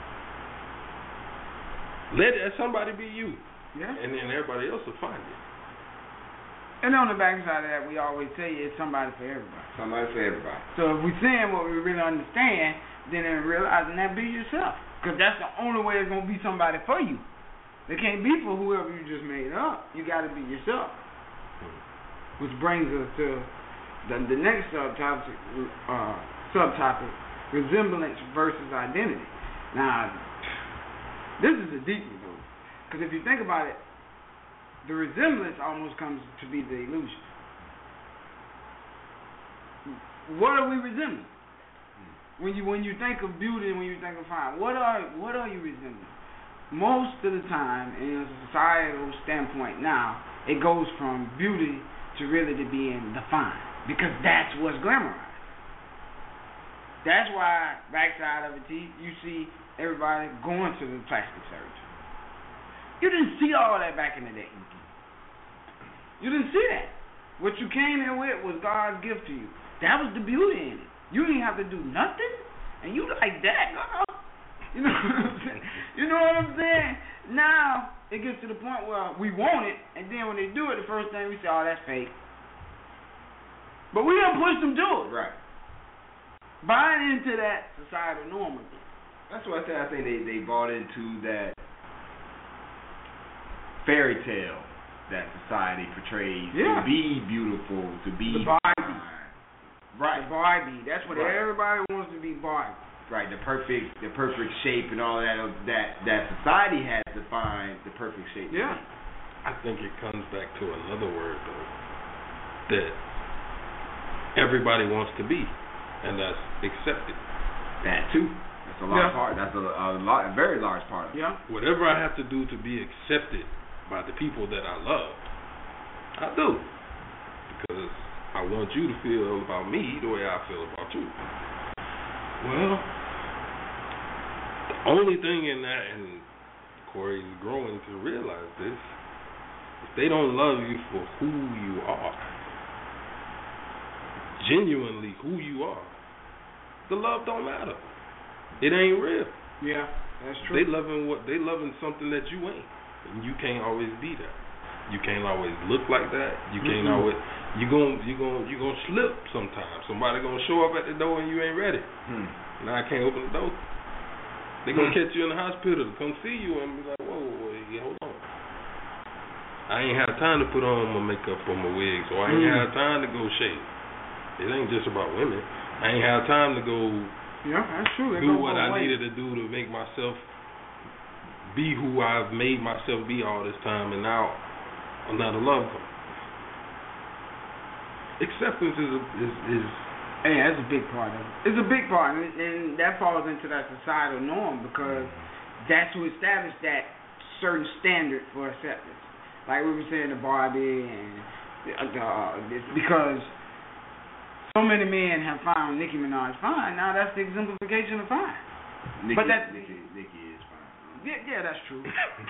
Let that somebody be you. Yeah. And then everybody else will find it. And on the backside of that, we always tell you it's somebody for everybody. Somebody for everybody. So if we're saying what we really understand, then in realizing that, be yourself. Because that's the only way it's going to be somebody for you. It can't be for whoever you just made up. You got to be yourself. Which brings us to the, the next subtopic, uh, subtopic, resemblance versus identity. Now, this is a deep one, though. Because if you think about it, the resemblance almost comes to be the illusion. What are we resembling? When you when you think of beauty and when you think of fine, what are what are you resembling? Most of the time, in a societal standpoint now, it goes from beauty to really to being the fine, because that's what's glamorized. That's why backside of it, you see everybody going to the plastic surgery. You didn't see all that back in the day. You didn't see that. What you came in with was God's gift to you. That was the beauty in it. You didn't have to do nothing, and you like that, girl. You know what I'm saying? You know what I'm saying? Now it gets to the point where we want it, and then when they do it, the first thing we say, "Oh, that's fake." But we don't push them to it. Right. Buying into that societal norm again. That's what I said. I think they, they bought into that fairy tale that society portrays Yeah. to be beautiful, to be The Barbie. fine. Right. The Barbie. That's what Right. everybody wants to be, Barbie. Right, the perfect the perfect shape and all that that that society has defined the perfect shape. to Yeah. be. I think it comes back to another word, though, that everybody wants to be, and that's accepted. That too. That's a large Yeah. part. That's a, a, lot, a very large part of it. Yeah. Whatever I have to do to be accepted by the people that I love, I do. Because I want you to feel about me the way I feel about you. Well, the only thing in that, and Corey's growing to realize this, If they don't love you for who you are, genuinely who you are, the love don't matter. It ain't real. Yeah, that's true. They loving what they loving something that you ain't, and you can't always be that. You can't always look like that. You can't mm-hmm. always. You gon' you gon' you gon' slip sometimes. Somebody gonna show up at the door and you ain't ready. Hmm. Now I can't open the door. They gonna catch you in the hospital, come see you, and be like, whoa, whoa, whoa, hold on. I ain't have time to put on my makeup or my wig, so I ain't mm. have time to go shave. It ain't just about women. I ain't have time to go yeah, that's true. do what I way. needed to do to make myself be who I've made myself be all this time, and now another love comes. Acceptance is, a, is is hey, that's a big part of it. It's a big part, and, and that falls into that societal norm because that's who established that certain standard for acceptance. Like we were saying, the Barbie, and uh, it's because so many men have found Nicki Minaj fine. Now that's the exemplification of fine. Nicki, but that Nicki, Nicki is fine. Yeah, yeah, that's true.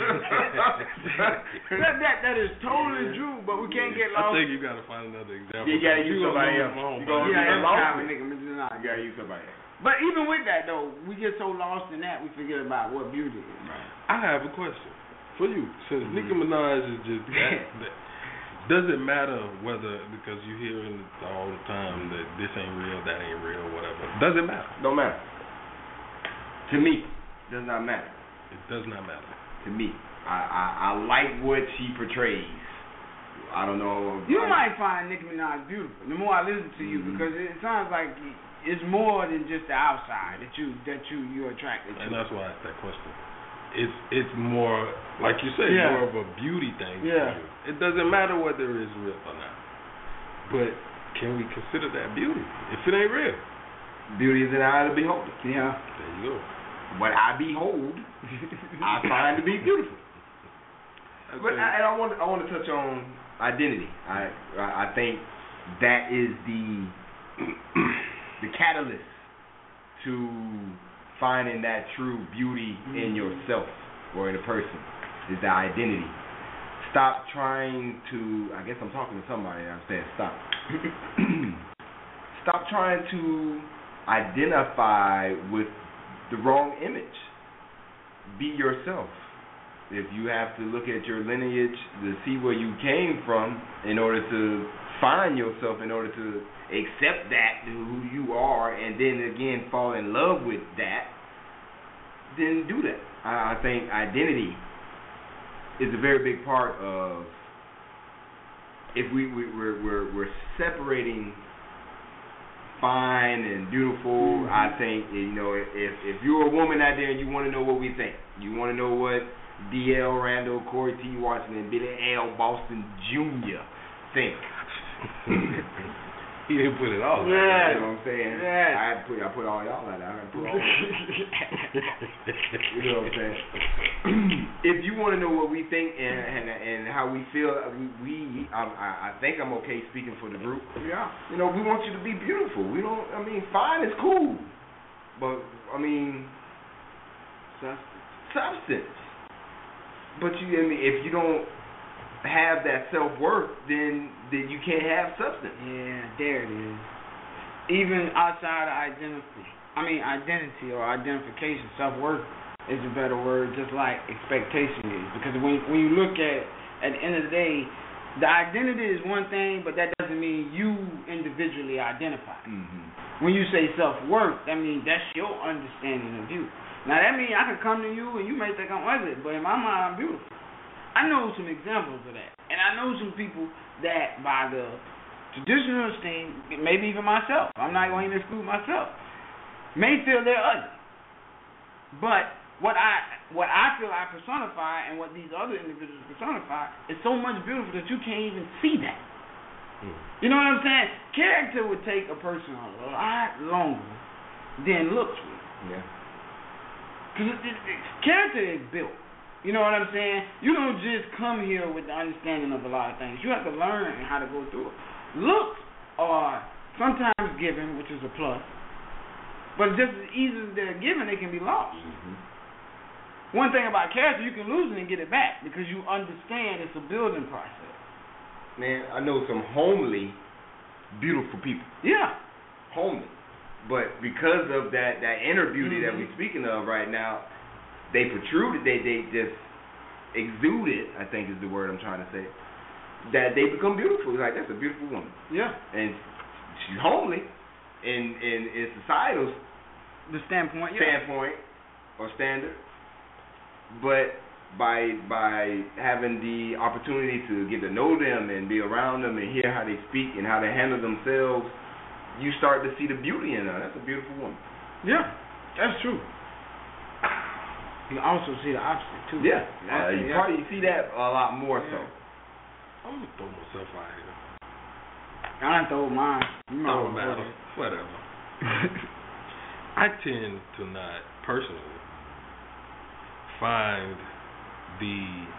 that, that that is totally true. But we can't get lost. I think you gotta find another example. You gotta use somebody else. You gotta yeah, use somebody Nicki Minaj. You gotta use somebody else. But even with that though, we get so lost in that we forget about what beauty is. Right. I have a question for you. Since mm-hmm. Nicki Minaj is just that, that, does it matter whether, because you hear it all the time that this ain't real, that ain't real, whatever. Does it matter? Don't matter. To me, does not matter. It does not matter. To me, I, I, I like what she portrays. I don't know. You I, might find Nicki Minaj beautiful. The more I listen to you, mm-hmm. because it sounds like it's more than just the outside that you that you you're attracted to. And that's why I asked that question. It's it's more like you say, yeah. more of a beauty thing. Yeah. For you. It doesn't matter whether it's real or not. But can we consider that beauty if it ain't real? Beauty is in the eye of the beholder. Yeah. There you go. What I behold, I find to be beautiful. Okay. But I, and I want I want to touch on identity. I I think that is the the catalyst to finding that true beauty mm-hmm. in yourself or in a person is the identity. Stop trying to. I guess I'm talking to somebody. I'm saying stop. Stop trying to identify with the wrong image. Be yourself. If you have to look at your lineage to see where you came from in order to find yourself, in order to accept that who you are, and then again fall in love with that, then do that. I, I think identity is a very big part of. If we, we we're, we're we're separating fine and beautiful, mm-hmm. I think, you know, if if you're a woman out there and you want to know what we think, you want to know what D L Randall, Corey T. Washington, Billy L. Boston Junior think. He didn't put it all. Yeah. You know what I'm saying? Yeah. I had to put I put all y'all out there. I had to put all you know what I'm saying? If you want to know what we think and and, and how we feel, we, we um, I, I think I'm okay speaking for the group. Yeah. You know, we want you to be beautiful. We don't. I mean, fine is cool, but I mean, substance. Substance. But you, I mean, if you don't have that self-worth, then then you can't have substance. Yeah, there it is. Even outside of identity, I mean identity or identification, self-worth is a better word, just like expectation is. Because when when you look at at the end of the day, the identity is one thing, but that doesn't mean you individually identify. Mm-hmm. When you say self-worth, that means that's your understanding of you. Now that means I can come to you and you may think I'm ugly, but in my mind I'm beautiful. I know some examples of that. And I know some people that by the traditional esteem, maybe even myself, I'm not going to exclude myself, may feel they're ugly. But what I what I feel I personify and what these other individuals personify is so much beautiful that you can't even see that. Mm. You know what I'm saying? Character would take a person a lot longer than looks would. Yeah. Because character is built. You know what I'm saying? You don't just come here with the understanding of a lot of things. You have to learn how to go through it. Looks are sometimes given, which is a plus, but just as easy as they're given, they can be lost. Mm-hmm. one thing about character, you can lose it and get it back because you understand it's a building process. Man, I know some homely, beautiful people. Yeah. Homely. But because of that, that inner beauty mm-hmm. that we're speaking of right now, they protrude it, they, they just exude it, I think is the word I'm trying to say, that they become beautiful. Like, that's a beautiful woman. Yeah. And she's homely in, in, in societal the standpoint, yeah. standpoint or standard. But by by having the opportunity to get to know them and be around them and hear how they speak and how they handle themselves, you start to see the beauty in her. That's a beautiful woman. Yeah, that's true. You also see the opposite too. Yeah, uh, you yeah. probably see that a lot more yeah. so. I'm gonna throw myself out here. I done throw mine. You know Don't matter. Whatever. I tend to not personally find the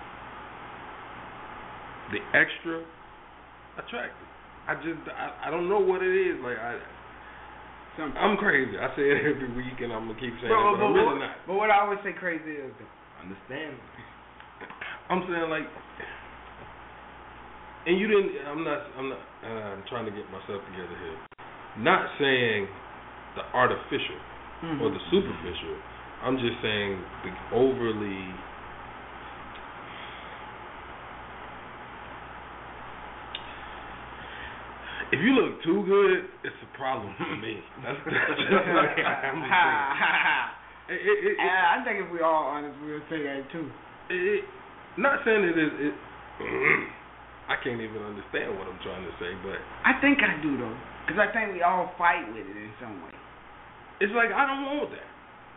the extra attractive. I just I, I don't know what it is. Like I Something. I'm crazy. I say it every week and I'm gonna keep saying but, it, but, but I'm really what, not. But what I always say crazy is understand. I'm saying like, and you didn't. I'm not. I'm not. Uh, I'm trying to get myself together here. Not saying the artificial mm-hmm. or the superficial. I'm just saying the overly. If you look too good, it's a problem for me. That's, that's just like I'm just saying. it, it, it, it, I think if we all honest, we'll say that too. It, not saying it is. It, I can't even understand what I'm trying to say, but I think I do though, because I think we all fight with it in some way. It's like I don't want that.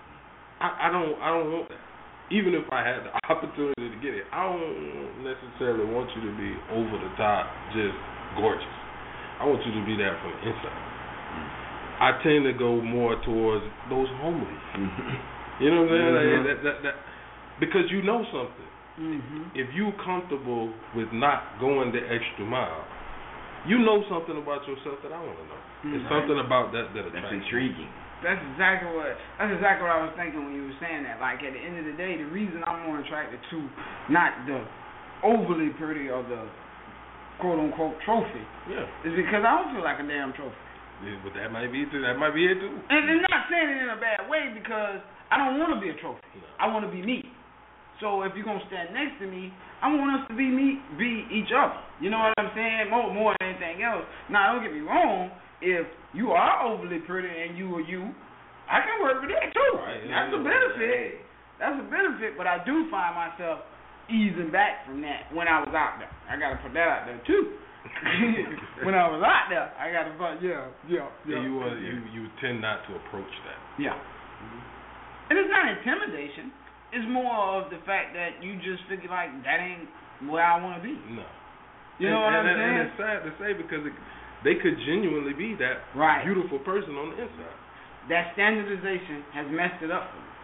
I, I don't. I don't want that. Even if I had the opportunity to get it, I don't necessarily want you to be over the top, just gorgeous. I want you to be there from the inside. Mm-hmm. I tend to go more towards those homely. Mm-hmm. You know what I'm saying? Mm-hmm. Like, that, that, that, because you know something. Mm-hmm. If you're comfortable with not going the extra mile, you know something about yourself that I want to know. Mm-hmm. It's something about that that attracts. That's intriguing. That's exactly what. That's exactly what I was thinking when you were saying that. Like at the end of the day, the reason I'm more attracted to not the overly pretty or the quote unquote trophy, yeah, is because I don't feel like a damn trophy. Yeah, but that might be too. That might be it too. And I'm not saying it in a bad way because I don't want to be a trophy. No. I want to be me. So if you're gonna stand next to me, I want us to be me, be each other. You know what I'm saying? More, more than anything else. Now, don't get me wrong. If you are overly pretty and you are you, I can work with that too. Right. That's a benefit. That's a benefit. But I do find myself easing back from that when I was out there. I gotta put that out there too. When I was out there, I gotta put yeah, yeah, yeah. yeah you, uh, you you tend not to approach that. Yeah. Mm-hmm. And it's not intimidation. It's more of the fact that you just figure like that ain't where I want to be. No. You know and, what I'm and, saying? And it's sad to say because it, they could genuinely be that right. beautiful person on the inside. That standardization has messed it up for me.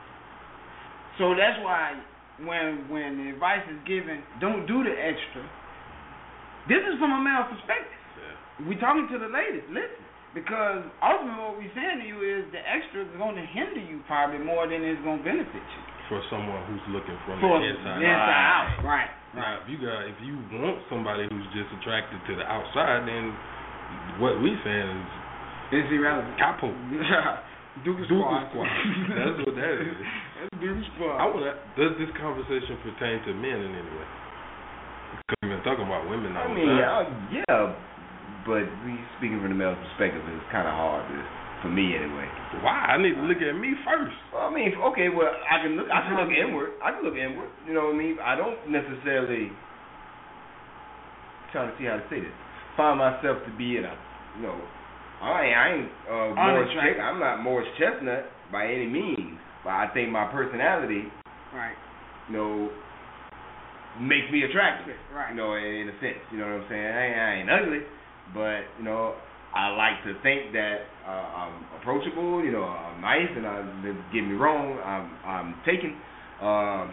So that's why when when the advice is given, don't do the extra. This is from a male perspective. Yeah. We talking to the ladies. Listen. Because ultimately what we're saying to you is the extra is going to hinder you probably more than it's going to benefit you. For someone who's looking from For the inside, the inside out. Right. Now, if you got, if you want somebody who's just attracted to the outside, then what we saying is it's irrelevant. Capo. Duke Squad. That's what that is. That's Duke Squad. I want. Does this conversation pertain to men in any way? Because we've been talking about women all I the mean, time. uh, yeah. But we speaking from the male perspective, it's kind of hard to, for me anyway. Why? I need to look at me first. Well, I mean, okay, well, I can look. I can look inward. I can look inward. You know what I mean? I don't necessarily trying to see how to say this. Find myself to be in a, you know, I ain't, I ain't uh, Morris Ch- I'm not Morris Chestnut by any means, but I think my personality, right, you know, makes me attractive. Right. You know, in, in a sense. You know what I'm saying? I ain't, I ain't ugly. But, you know, I like to think that uh, I'm approachable, you know, I'm nice, and I, don't get me wrong, I'm I'm taken. Um,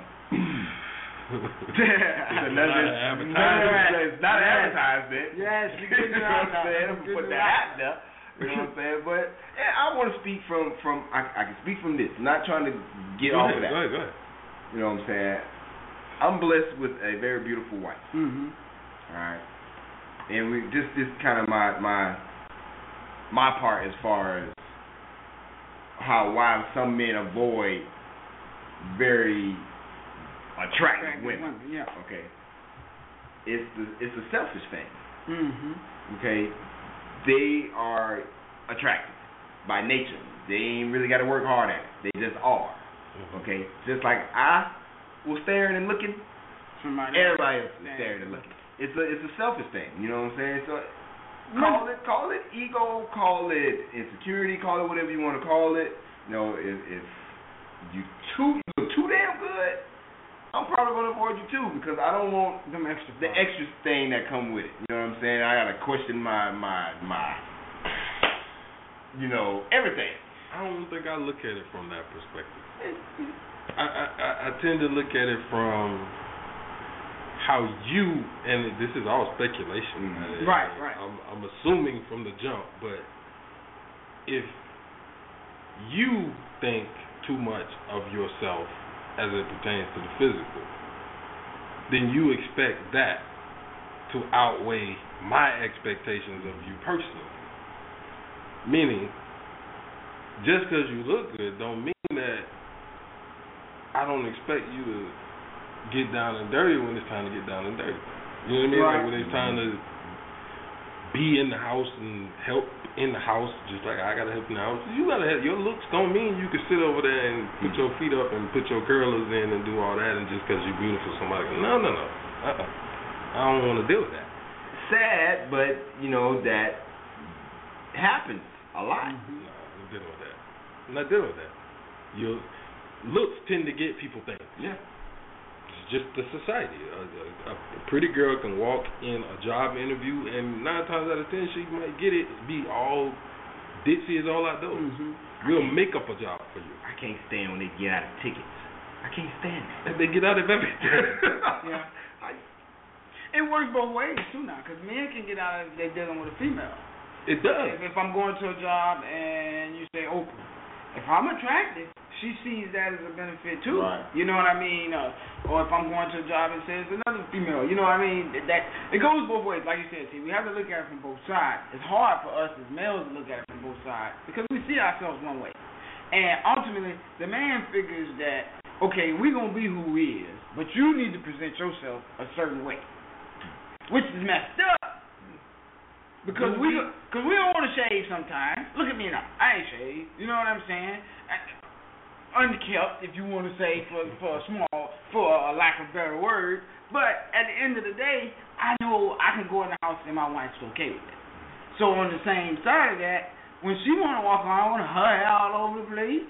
it's another advertisement. It's not an advertisement. Yes, you know what I'm saying? Put that out there. You know what I'm saying? But yeah, I want to speak from, from I, I can speak from this. I'm not trying to get go off ahead, of that. Go ahead, go ahead. You know what I'm saying? I'm blessed with a very beautiful wife. Mm-hmm. All right, and we just this kind of my my my part as far as how why some men avoid very attractive women. women. Yeah. Okay. It's the it's a selfish thing. Mm-hmm. Okay. They are attractive by nature. They ain't really got to work hard at it. They just are. Mm-hmm. Okay. Just like I was staring and looking, Somebody everybody else was else staring and looking. It's a it's a selfish thing. You know what I'm saying? So call it call it ego, call it insecurity, call it whatever you want to call it. You know, if, if you too you look too damn good, I'm probably gonna avoid you too because I don't want them extra the extra thing that come with it. You know what I'm saying? I gotta question my my my you know everything. I don't think I look at it from that perspective. I, I, I- I tend to look at it from how you, and this is all speculation. Mhm. I- Right, right. I'm, I'm assuming from the jump, but if you think too much of yourself as it pertains to the physical, then you expect that to outweigh my expectations of you personally. Meaning, just because you look good don't mean that I don't expect you to get down and dirty when it's time to get down and dirty. You know what I mean? Right. Like when it's time to be in the house and help in the house, just like I gotta help in the house. You gotta have your looks don't mean you can sit over there and put your feet up and put your curlers in and do all that, and just because you're beautiful, somebody no, no, no. Uh-uh. I don't want to deal with that. Sad, but you know that happens a lot. No, I'm not dealing with that. I'm not dealing with that. Your looks tend to get people things. Yeah. It's just the society. A, a, a pretty girl can walk in a job interview, and nine times out of ten, she might get it, be all ditzy as all outdoors. Mm-hmm. We'll make up a job for you. I can't stand when they get out of tickets. I can't stand that. And they get out of everything. Yeah. It works both ways too now, because men can get out if they're dealing with a female. It does. If, if I'm going to a job and you say open, if I'm attractive, she sees that as a benefit too. Right. You know what I mean? Uh, or if I'm going to a job and says another female, you know what I mean? That, that it goes both ways, like you said. See, we have to look at it from both sides. It's hard for us as males to look at it from both sides because we see ourselves one way, and ultimately the man figures that okay, we're gonna be who we is, but you need to present yourself a certain way, which is messed up. Because we, cause we don't want to shave sometimes. Look at me now. I ain't shaved. You know what I'm saying? I, unkept, if you want to say, for for a small, for a lack of a better word. But at the end of the day, I know I can go in the house and my wife's okay with it. So on the same side of that, when she want to walk around with her hair all over the place.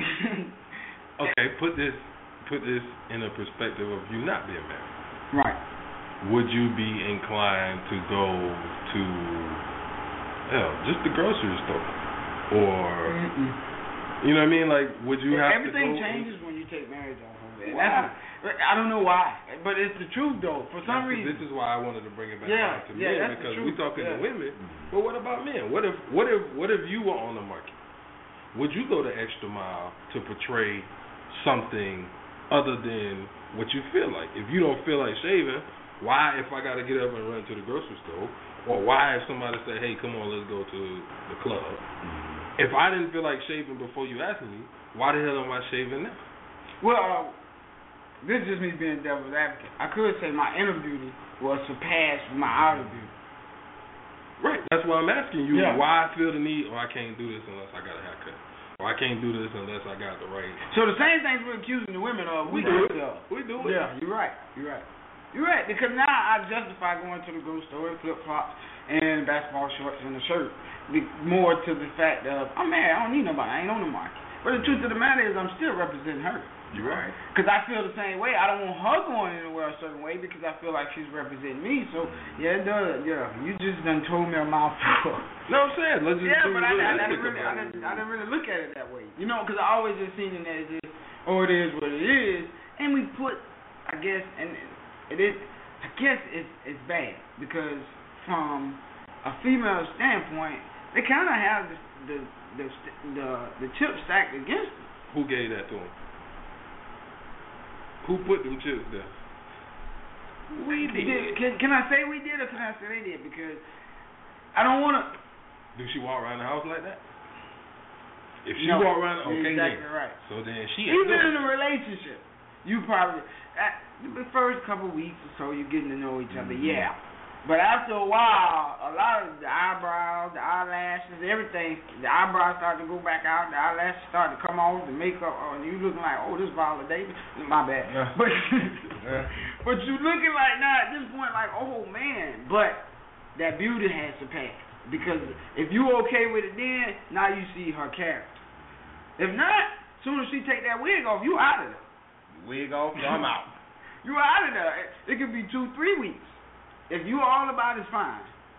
Okay, put this put this in a perspective of you not being married. Right. Would you be inclined to go to, hell, just the grocery store, or Mm-mm. you know what I mean? Like, would you have Everything to go? changes when you take marriage off of it. Why? That's, I don't know why, but it's the truth though. For some That's- reason. This is why I wanted to bring it back Yeah, down to yeah, men, that's the because truth, we're talking yeah. to women. But what about men? What if what if what if you were on the market? Would you go the extra mile to portray something other than what you feel like? If you don't feel like shaving, why, if I got to get up and run to the grocery store, or why if somebody say, hey, come on, let's go to the club? Mm-hmm. If I didn't feel like shaving before you asked me, why the hell am I shaving now? Well, uh, this is just me being devil's advocate. I could say my inner beauty will surpass my outer beauty. Right. That's why I'm asking you Yeah. why I feel the need, or I can't do this unless I got a haircut, or I can't do this unless I got the right. So the same things we're accusing the women of, we, We do it. ourselves. We do it. Yeah, you're right. You're right. You're right, because now I justify going to the grocery store in flip flops and basketball shorts and a shirt. Be more to the fact of I'm married, I don't need nobody, I ain't on the market. But the truth of the matter is I'm still representing her. You're right. Because I feel the same way. I don't want her going anywhere a certain way because I feel like she's representing me. So yeah, it does. Yeah, you just done told me a mouthful. No, I'm saying let's just Yeah, be but I, I, I, realistic didn't really, I, about it. didn't, I didn't really look at it that way. You know, because I always just seen it as just, oh, it is what it is. And we put, I guess, and it is, I guess it's, it's bad because from a female standpoint, they kind of have the, the, the, the, the chip stacked against them. Who gave that to him? Who put them chips there? We did. Did, can, can I say we did or can I say they did? Because I don't want to. Do she walk around the house like that? If she No, walk around, you're okay, exactly then. right. So then she ain't Even doing in it. a relationship, you probably at the first couple weeks or so you're getting to know each other, Mm-hmm. yeah. But after a while, a lot of the eyebrows, the eyelashes, everything, the eyebrows start to go back out, the eyelashes start to come off, the makeup, oh, and you looking like, oh, this Viola Davis. My bad. Yeah. But Yeah. but you looking like now at this point like, oh man. But that beauty has to pass. Because if you okay with it then, now you see her character. If not, soon as she take that wig off, you out of there. Wig off, I'm out. You out of there. It, it could be two, three weeks. If you all about is fine,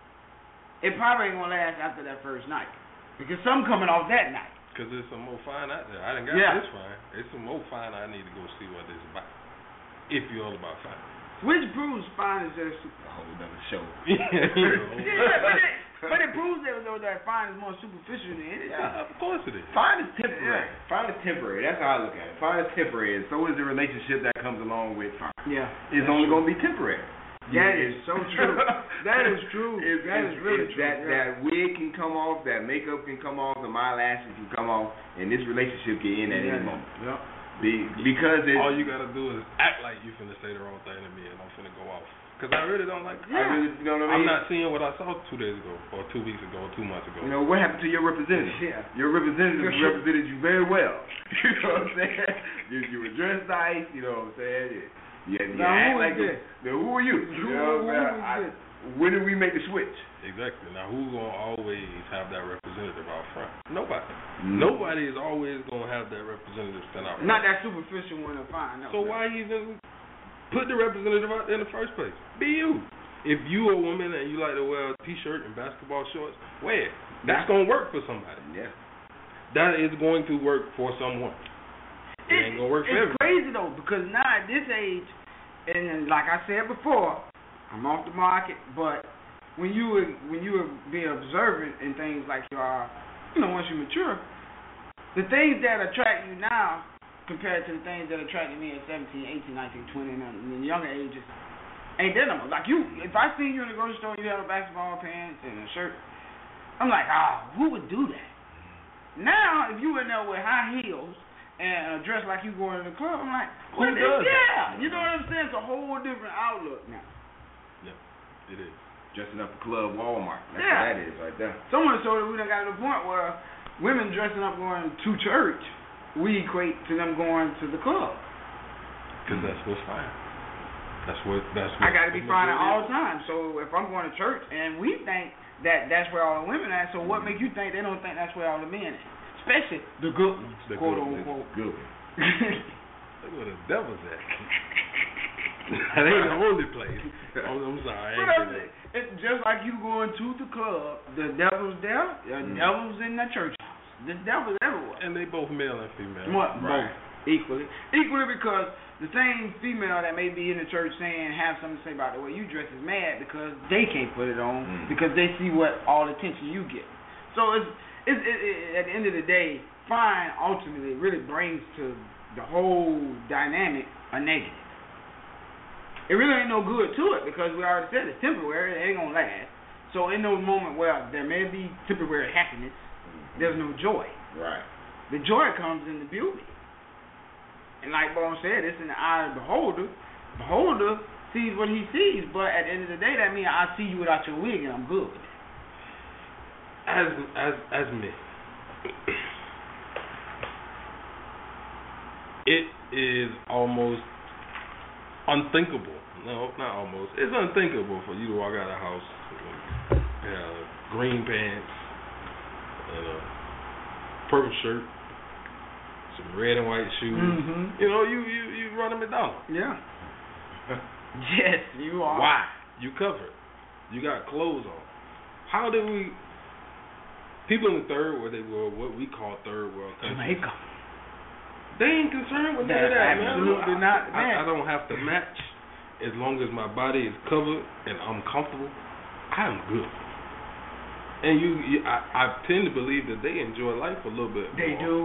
it probably ain't gonna last after that first night. Because some coming off that night. Because there's some more fine out there. I done got Yeah. this fine. There's some more fine I need to go see what this is about. If you're all about fine. Which proves fine is just A whole nother show. You know. yeah, but it, but it proves that though that fine is more superficial than anything. Yeah, of course it is. Fine is temporary. Fine is temporary. That's how I look at it. Fine is temporary, and so is the relationship that comes along with fine. Yeah. It's only going to be temporary. That Yeah, is so true. That is true. If, That if, is really if true. That, yeah. that wig can come off, that makeup can come off, the eyelashes can come off, and this relationship can end at Yeah. any moment. Yep. Be, because it's, All you gotta do is act like you finna say the wrong thing to me and I'm finna go off. Because I really don't like I Yeah. really, you know what I I'm mean? not seeing what I saw two days ago, or two weeks ago, or two months ago. You know, what happened to your representative? Yeah. Your representative represented you very well. You know what I'm saying? You, you were dressed nice, you know what I'm saying? You, you, you Now, act who like is a- this? Now, who are you? Who- you know who what I'm is saying? this? I- When did we make the switch? Exactly. Now, who's gonna always have that representative out front? Nobody. Mm. Nobody is always gonna have that representative stand out front. Not that superficial one to find. No, So why even put the representative out there in the first place? Be you. If you a woman and you like to wear a t-shirt and basketball shorts, wear it. That's gonna work for somebody. Yeah. That is going to work for someone. It ain't gonna work for It's everyone. crazy though because now at this age, and like I said before, I'm off the market. But when you would, when you would be observant in things like you are, you know, once you mature, the things that attract you now compared to the things that attracted me at seventeen, eighteen, nineteen, twenty, and in the younger ages, ain't that no more. Like you, if I see you in the grocery store, and you have a basketball pants and a shirt, I'm like, ah, who would do that? Now, if you in there with high heels and a dress like you going to the club, I'm like, Who what is does that? Yeah, you know what I'm saying? It's a whole different outlook now. Yeah, it is. Dressing up for Club Walmart. That's Yeah. what that is right there. Someone so that we done got to the point where women dressing up going to church, we equate to them going to the club. Because that's what's fine. That's what. That's what. I got to be the fine at all majority times. So if I'm going to church and we think that that's where all the women are, so what makes you think they don't think that's where all the men are? Especially the good ones, The quote good ones. unquote. Good. is. Look where the devil's at. That ain't the only place. Oh, I'm sorry. I But ain't I'm, gonna- it's just like you going to the club, the devil's there, the Mm. devil's in the church house. The devil's everywhere. And they both male and female. What? Right. Both. Equally. Equally because the same female that may be in the church saying, have something to say about the way you dress is mad because they can't put it on Mm. because they see what all the attention you get. So it's, it's it, it, at the end of the day, fine ultimately really brings to the whole dynamic a negative. It really ain't no good to it because we already said it's temporary, it ain't gonna last. So in those moments where there may be temporary happiness, there's no joy. Right. The joy comes in the beauty. And like Bone said, it's in the eye of the beholder. Beholder sees what he sees, but at the end of the day, that means I see you without your wig and I'm good with it. As as as me, it is almost unthinkable. No, not almost. It's unthinkable for you to walk out of the house with uh, green pants and a purple shirt, some red and white shoes. Mm-hmm. You know, you you you run a McDonald's. Yeah. Yes, you are. Why? You covered. You got clothes on. How did we? People in the third world, they were what we call third world countries. Jamaica. They ain't concerned with That's none of that, man. absolutely I, not, I, man. I don't have to match as long as my body is covered and I'm comfortable. I'm good. And you, you I, I tend to believe that they enjoy life a little bit They more. do.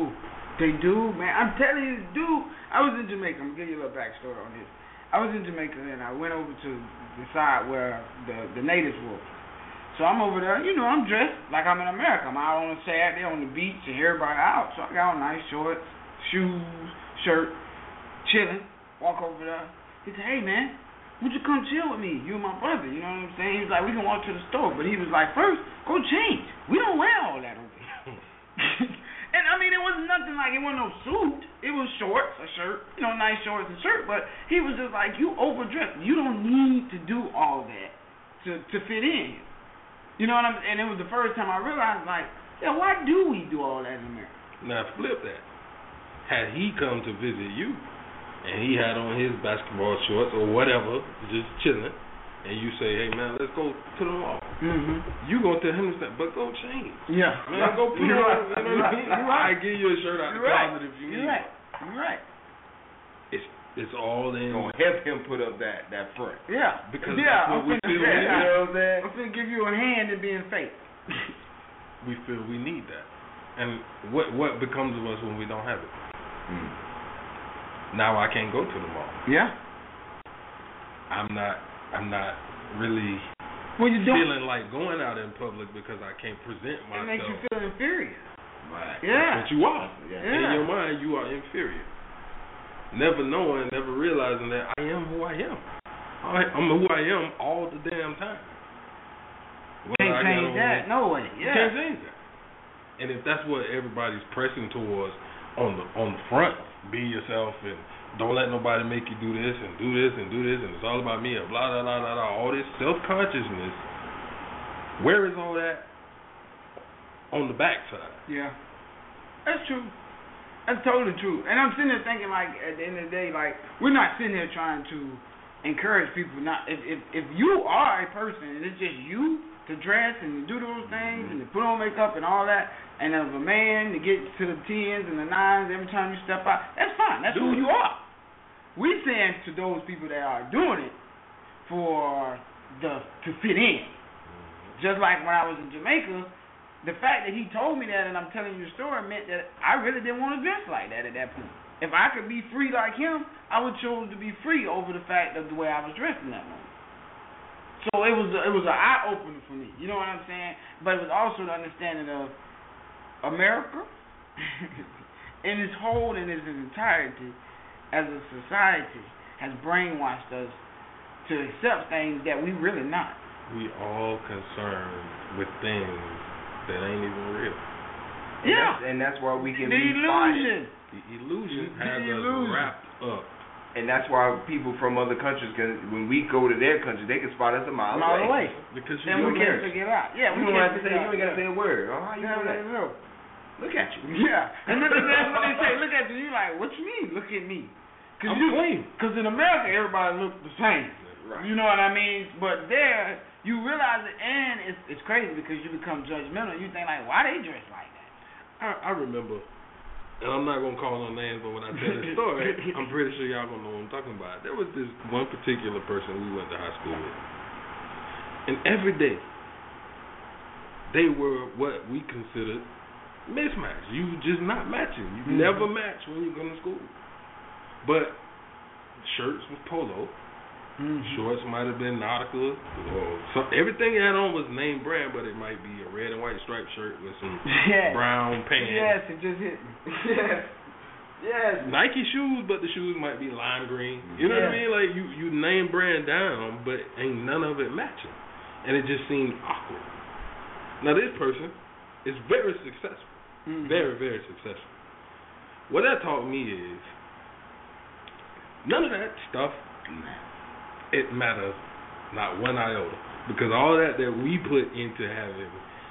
They do, man. I'm telling you, dude. I was in Jamaica. I'm gonna give you a little backstory on this. I was in Jamaica and I went over to the side where the the natives were. So I'm over there, you know, I'm dressed like I'm in America. I'm out on a Saturday on the beach and everybody out. So I got on nice shorts, shoes, shirt, chilling. Walk over there. He said, hey, man, would you come chill with me? You and my brother, you know what I'm saying? He was like, we can walk to the store. But he was like, first, go change. We don't wear all that over here. And, I mean, it wasn't nothing like, it wasn't no suit. It was shorts, a shirt, you know, nice shorts and shirt. But he was just like, you overdressed. You don't need to do all that to, to fit in. You know what I'm saying? And it was the first time I realized, like, yeah, why do we do all that in America? Now flip that. Had he come to visit you, and he had on his basketball shorts or whatever, just chilling, and you say, hey man, let's go to the mall. Mm-hmm. You gonna tell him that, but go change. Yeah. Man, go put You're on. right. You know what I mean? You're right. I give you a shirt out You're the right. closet if you You're need right. it. You're right. It's it's all in. Gonna help him put up that that front. Yeah. Because yeah, that's what I'm we finna, feel yeah, we You know what I'm saying? I'm finna give you a hand in being fake. We feel we need that, and what what becomes of us when we don't have it? Mm. Now I can't go to the mall. Yeah. I'm not. I'm not really Well, you don't. feeling like going out in public because I can't present It myself. makes you feel inferior. Right. Yeah. But you are. Yeah. Yeah. In your mind, you are inferior. Never knowing, never realizing that I am who I am. I, I'm who I am all the damn time. Whether Can't I got change on- that. No way. You Yeah. can't change that. And if that's what everybody's pressing towards on the on the front, be yourself and don't let nobody make you do this and do this and do this and it's all about me and blah blah blah blah blah. All this self consciousness. Where is all that? On the backside. Yeah. That's true. That's totally true. And I'm sitting there thinking, like, at the end of the day, like, we're not sitting here trying to encourage people. Not if if, if you are a person and it's just you to dress and to do those things and to put on makeup and all that, and of a man to get to the tens and the nines every time you step out, that's fine. That's Do who it. you are. We saying to those people that are doing it for the to fit in. Just like when I was in Jamaica, the fact that he told me that and I'm telling you the story meant that I really didn't want to dress like that at that point. If I could be free like him, I would choose to be free over the fact of the way I was dressed in that moment. So it was a, it was an eye opener for me. You know what I'm saying? But it was also the understanding of America in its whole and in its entirety as a society has brainwashed us to accept things that we really not. We all concerned with things that ain't even real. And Yeah. That's, and that's why we can The be illusion. The illusion The has illusion. us wrapped up. And that's why people from other countries can, when we go to their country, they can spot us a mile, A mile away. Because you Then you we don't can't care. figure it out. Yeah, we You don't can't have to say, figure you it ain't got to out. say a word. Oh, how you Yeah, know that? no. Look at you. Yeah, and then that's what they say. Look at you. You like, what you mean? Look at me. Cause I'm you, clean. Cause in America, everybody look the same. Right. You know what I mean? But there, you realize it, and it's it's crazy because you become judgmental. You think like, why they dress like that? I, I remember, and I'm not gonna call no names, but when I tell the story, I'm pretty sure y'all gonna know what I'm talking about. There was this one particular person we went to high school with, and every day they were what we considered mismatched. You just not matching. You Mm-hmm. never match when you go to school. But shirts was polo, Mm-hmm. shorts might have been Nautica, or some, everything it had on was name brand, but it might be a red and white striped shirt with some Yeah. brown pants. Yes, it just hit me. Yes. Yes. Nike shoes, but the shoes might be lime green. You know what I Yeah. mean? Like you, you name brand down, but ain't none of it matching, and it just seemed awkward. Now this person is very successful, Mhm. very very successful. What that taught me is none of that stuff. It matters not one iota, because all that that we put into having,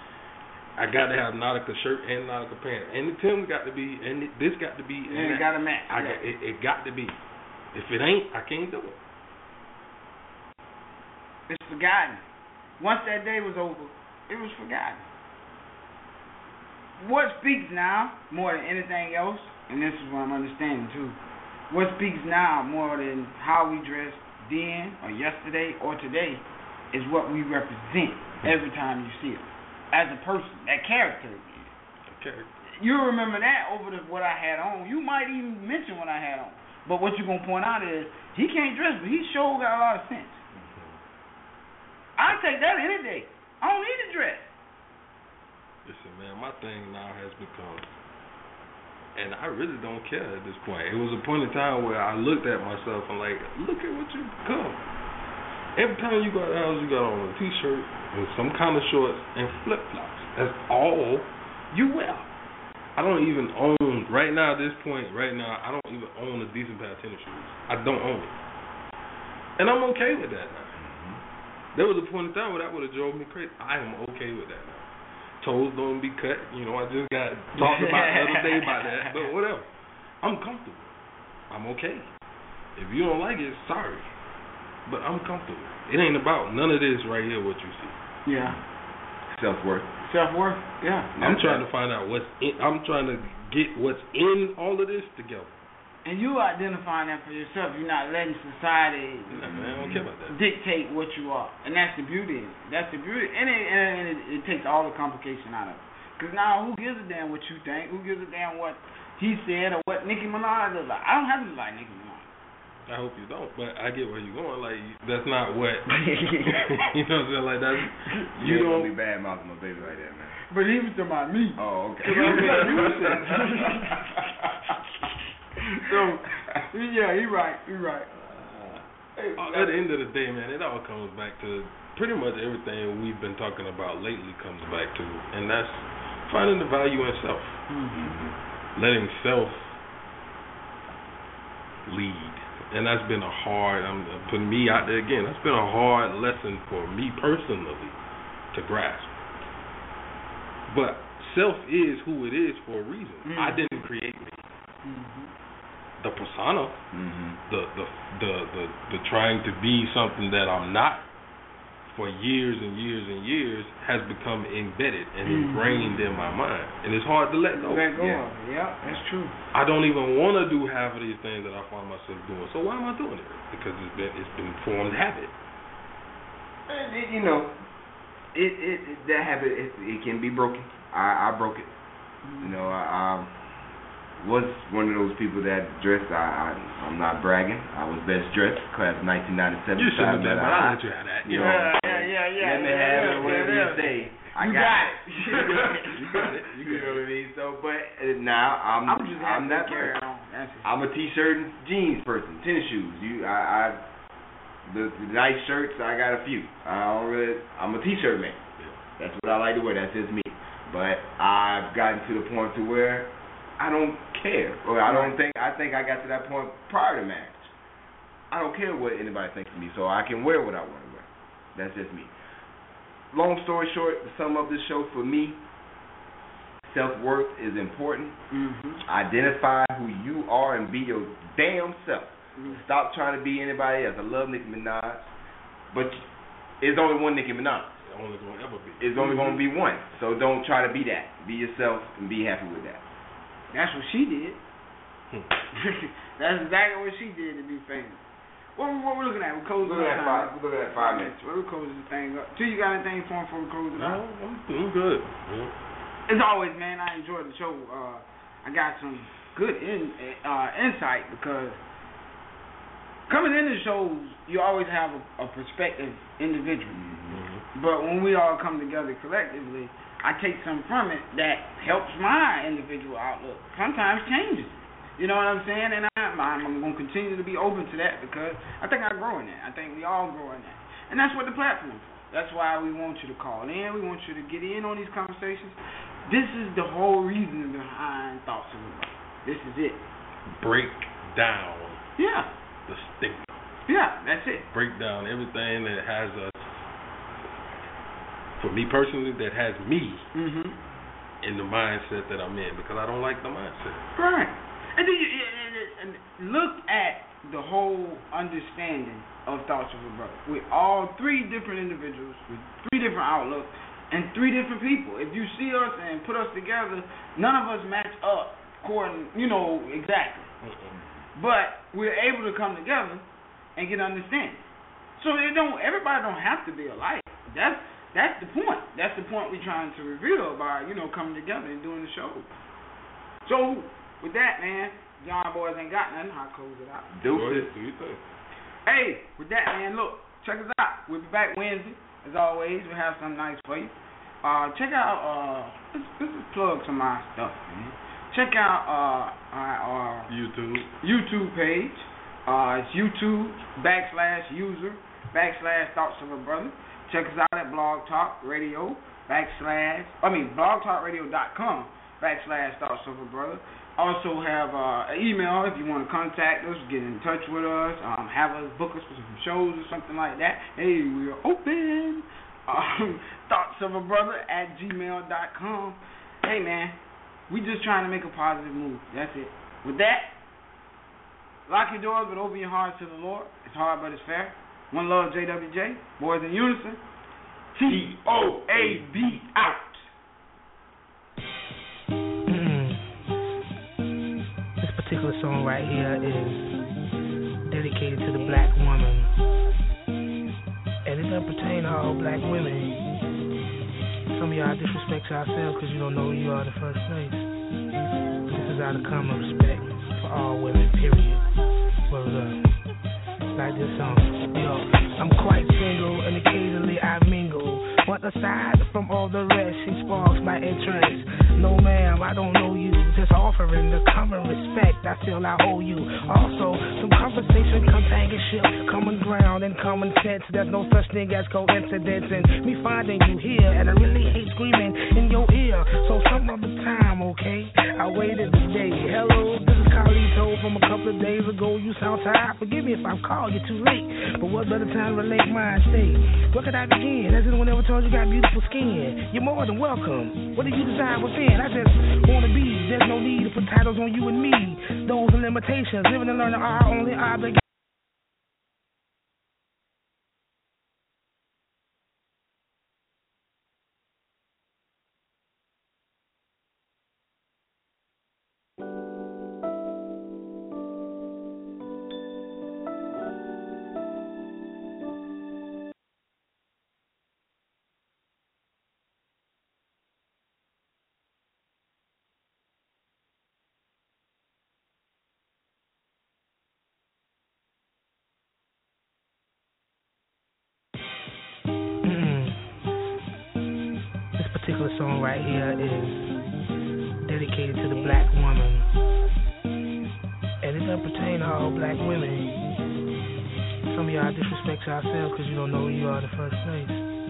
I got to have Nautica shirt and Nautica pants, and the Tim's got to be, and this got to be, and And it that. got to match. I yeah. got it, it got to be. If it ain't, I can't do it. It's forgotten. Once that day was over, it was forgotten. What speaks now more than anything else, and this is what I'm understanding too, what speaks now more than how we dress then or yesterday or today is what we represent every time you see it. As a person, that character again. Okay. you'll remember that over the, what I had on. You might even mention what I had on. But what you're going to point out is, he can't dress, but he sure got a lot of sense. I take that any day. I don't need to dress. Listen, man, my thing now has become, and I really don't care at this point. It was a point in time where I looked at myself and like, look at what you become. Every time you go out of the house, you got on a t-shirt with some kind of shorts and flip-flops. That's all you wear. I don't even own, right now at this point, right now, I don't even own a decent pair of tennis shoes. I don't own it. And I'm okay with that now. Mm-hmm. There was a point in time where that would have drove me crazy. I am okay with that now. Toes don't be cut. You know, I just got talked about the other day about that. But whatever. I'm comfortable. I'm okay. If you don't like it, sorry. But I'm comfortable. It ain't about none of this right here, what you see. Yeah. Self-worth. Self-worth, yeah. I'm trying to find out what's in, I'm trying to get what's in all of this together. And you identifying that for yourself. You're not letting society nah, man, I don't care about that. dictate what you are. And that's the beauty. That's the beauty. And it, and it, it takes all the complication out of it. Because now who gives a damn what you think? Who gives a damn what he said or what Nicki Minaj looks like? I don't have to look like Nicki Minaj. I hope you don't, but I get where you're going. Like, that's not what, you know what I'm saying? Like, that's, you, you don't be bad mouthing my baby like that, man. But he was talking about me. Oh, okay. So, yeah, he right, he right. Hey, at the end of the day, man, it all comes back to pretty much everything we've been talking about lately comes back to, and that's finding the value in self. Mm-hmm. Letting self lead. And that's been a hard, I'm putting me out there again, that's been a hard lesson for me personally to grasp. But self is who it is for a reason. Mm-hmm. I didn't create me. Mm-hmm. The persona, mm-hmm. the, the the the the trying to be something that I'm not for years and years and years has become embedded and mm-hmm. ingrained in my mind, and it's hard to let go. Let go yeah. of it. Yeah, that's true. I don't even want to do half of these things that I find myself doing. So why am I doing it? Because it's been it's been formed habit. And it, you know, it, it it that habit it, it can be broken. I I broke it. Mm-hmm. You know, I. I was one of those people that dressed. I, I I'm not bragging. I was best dressed, class nineteen ninety-seven. You shouldn't have been, but I'll let you have that. You yeah, know, yeah, yeah, yeah. Let me yeah, have yeah, it, whatever yeah, you say. I you got, got it. You got it. You got it. You know what I mean? So, but uh, now I'm I'm just I'm that person. I'm a t-shirt and jeans person. Tennis shoes. You, I, I the, the nice shirts. I got a few. I don't really. I'm a t-shirt man. Yeah. That's what I like to wear. That's just me. But I've gotten to the point to where I don't care, or I don't think, I think I got to that point prior to marriage. I don't care what anybody thinks of me, so I can wear what I want to wear. That's just me. Long story short, to sum up this show, for me, self-worth is important. Mm-hmm. Identify who you are and be your damn self. Mm-hmm. Stop trying to be anybody else. I love Nicki Minaj, but it's only one Nicki Minaj. It's only going to ever be. It's only going to be one, so don't try to be that. Be yourself and be happy with that. That's what she did. That's exactly what she did to be famous. What, what we're looking at? We're closing We're looking at five. We're looking at five minutes. We're closing the thing up. Do you got anything for him before we close it no, out? I'm, I'm good. Yeah. As always, man, I enjoyed the show. Uh, I got some good in, uh, insight because coming into shows, you always have a, a perspective individual. Mm-hmm. But when we all come together collectively, I take something from it that helps my individual outlook. Sometimes changes. You know what I'm saying? And I, I'm, I'm going to continue to be open to that because I think I grow in that. I think we all grow in that. And that's what the platform is. That's why we want you to call in. We want you to get in on these conversations. This is the whole reason behind Thoughts of a Brother. This is it. Break down yeah. the stigma. Yeah, that's it. Break down everything that has us. For me personally, that has me mm-hmm. in the mindset that I'm in because I don't like the mindset. Right. And then you and look at the whole understanding of Thoughts of a Brother. We're all three different individuals with three different outlooks and three different people. If you see us and put us together, none of us match up according, you know, exactly. Mm-mm. But we're able to come together and get understanding. So it don't. Everybody don't have to be alike. That's That's the point. That's the point we're trying to reveal by, you know, coming together and doing the show. So, with that, man, John Boys ain't got nothing. I'll close it out. Do it. it. Do your thing. Hey, with that, man, look, check us out. We'll be back Wednesday. As always, we have something nice for you. Uh, check out, uh, let's, let's just plug some of my stuff, man. Check out uh, our, our YouTube. YouTube page. Uh, it's YouTube backslash user backslash Thoughts of a Brother. Check us out at Blog Talk Radio backslash, I mean, blogtalkradio.com backslash Thoughts of a Brother. Also have uh, an email if you want to contact us, get in touch with us, um, have us book us for some shows or something like that. Hey, we are open. Um, thoughts of a brother at gmail dot com. Hey, man, we just trying to make a positive move. That's it. With that, lock your doors but open your hearts to the Lord. It's hard but it's fair. One love, J W J. Boys in unison. T O A B out. Particular song right here is dedicated to the black woman, and it doesn't pertain to all black women. Some of y'all disrespect yourselves because you don't know who you are in the first place. This is out of common respect for all women, period. Word up. Like this song. Yo, I'm quite single and occasionally I mingle. But aside from all the rest, she sparks my interest. No ma'am, I don't know you. Just offering the common respect I feel I owe you. Also, some conversation, companionship, common ground and common sense. There's no such thing as coincidence in me finding you here. And I really hate screaming in your ear. So some other time, okay? I waited a day. Hello, this is Carlito from a couple of days ago. You sound tired. Forgive me if I've called you too late. But what better time to relate my state? Where could I begin? As anyone ever told you got beautiful skin? You're more than welcome. What do you desire within? I just wanna be. There's no need to put titles on you and me. Those are limitations. Living and learning are our only obligation. Particular song right here is dedicated to the black woman, and it doesn't pertain to all black women. Some of y'all disrespect yourselves because you don't know who you are in the first place.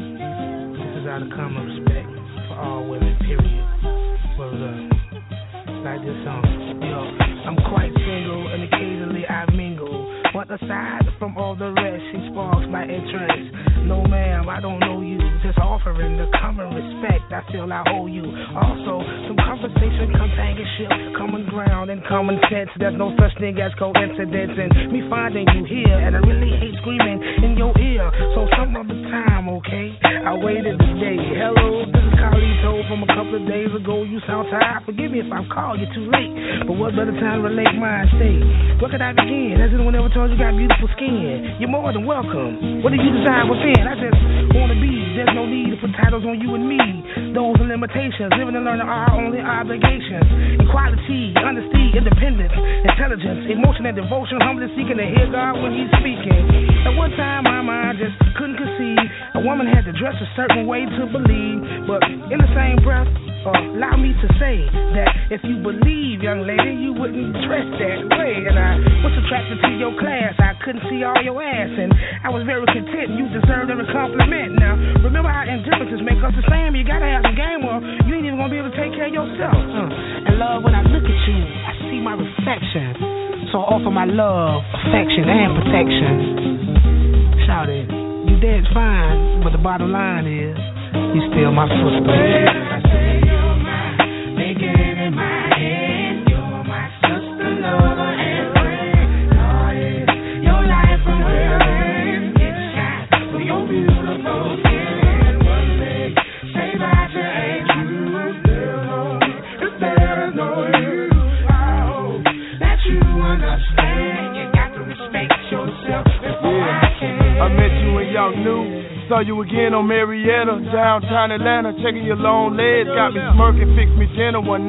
This is out of common respect for all women, period. Word up. Like this song. Yo, I'm quite single and occasionally I mingle. But aside from all the rest, she sparks my interest. No ma'am, I don't know you. Just offering the common respect I feel I owe you. Also, some conversation, companionship, common ground and common sense. There's no such thing as coincidence in me finding you here. And I really hate screaming in your ear. So some other time, okay? I waited a day. Hello, this is Carlito from a couple of days ago. You sound tired. Forgive me if I've called you too late. But what better time to relate my state? Where could I begin? Has anyone ever told you got beautiful skin? You're more than welcome. What do you desire within? I just wanna be. There's no need to put titles on you and me. Those are limitations. Living and learning are our only obligations. Equality, honesty, independence, intelligence, emotion and devotion. Humbly seeking to hear God when He's speaking. At one time, my mind just couldn't conceive. A woman had to dress a certain way to believe. But in the same breath, uh, allow me to say that if you believe, young lady, you wouldn't dress that way. And I was attracted to your class. I couldn't see all your ass, and I was very content. You deserved every compliment. Now, remember how indifferences make us the same. You gotta have some game, or you ain't even gonna be able to take care of yourself. Uh, and love, when I look at you, I see my reflection. So I offer my love, affection, and protection. Shout it, you dead fine, but the bottom line is, you still my sister. I say you're my thinking in my head. You're my sister, lover, and friend. Oh yeah, your life from heaven. It shines with your beautiful skin. One day, say that you ain't true. Still know it's better to know you. I hope that you understand. You got to respect yourself before I can. I met you in Young New. Saw you again on Marietta, downtown Atlanta, checking your long legs, got me smirking, fixed me dinner one night.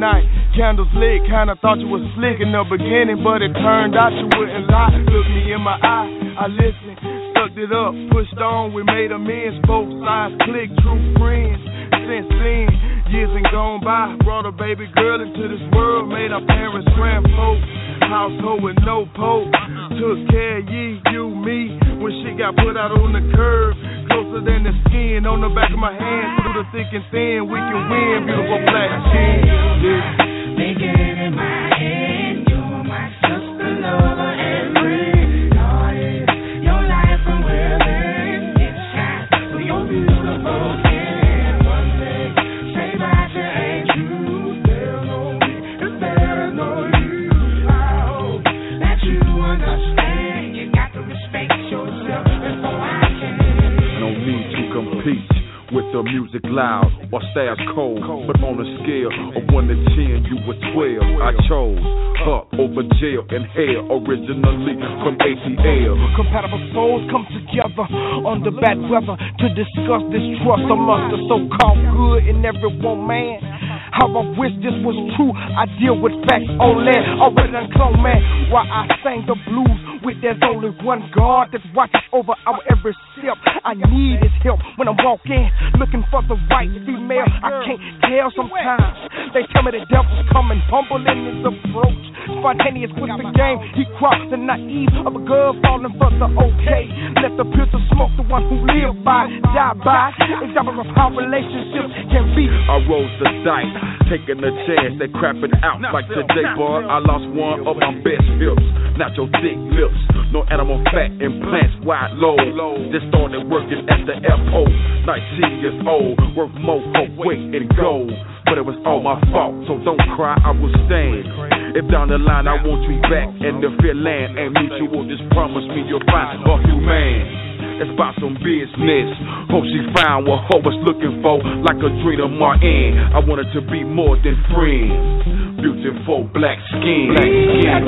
Candles lit, kinda thought you was slick in the beginning, but it turned out you wouldn't lie. Look me in my eye, I listened, sucked it up, pushed on, we made amends, both sides click, true friends. Since then, years and gone by, brought a baby girl into this world, made our parents grandfolks, household with no pope, took care of ye, you, me, when shit got put out on the curb, closer than the skin on the back of my hand, through the thick and thin, we can win, beautiful black skin. Yeah. Thinking in my head, you're my sister, lover, and friend. Lord, it's your life from where then it shines for your beautiful skin. One day, say bye to ain't true. They'll know me, and they'll know you. I hope that you understand. You got to respect yourself before I can. No need to compete with the music loud or staff cold, but on a scale of one to ten, you were twelve. I chose her over jail and hell, originally from A T L. Compatible souls come together under bad weather to discuss this trust amongst the so-called good in everyone, man. How I wish this was true. I deal with facts only. Already done clone, man. Why I sang the blues with there's only one God that's watching over our every step. I need his help when I'm walking, looking for the right female. I can't tell sometimes. They tell me the devil's coming, humble in his approach. Spontaneous with the game. He crossed the naive of a girl falling for the okay. Let the pistol smoke the one who live by, die by. Example of how relationships can be. I rose the dice, taking a chance, they crapping out like today, boy. I lost one of my best hips, not your thick lips. No animal fat implants, wide low. Just started working at the airport, nineteen years old, worth more for weight and gold. But it was all my fault, so don't cry, I will stand. If down the line I want you back, and if your land ain't mutual, just promise me you'll find a few man. It's about some business. Hope she found what hope was looking for, like a dream of my end. I wanted to be more than friends. Beautiful black skin. Black skin.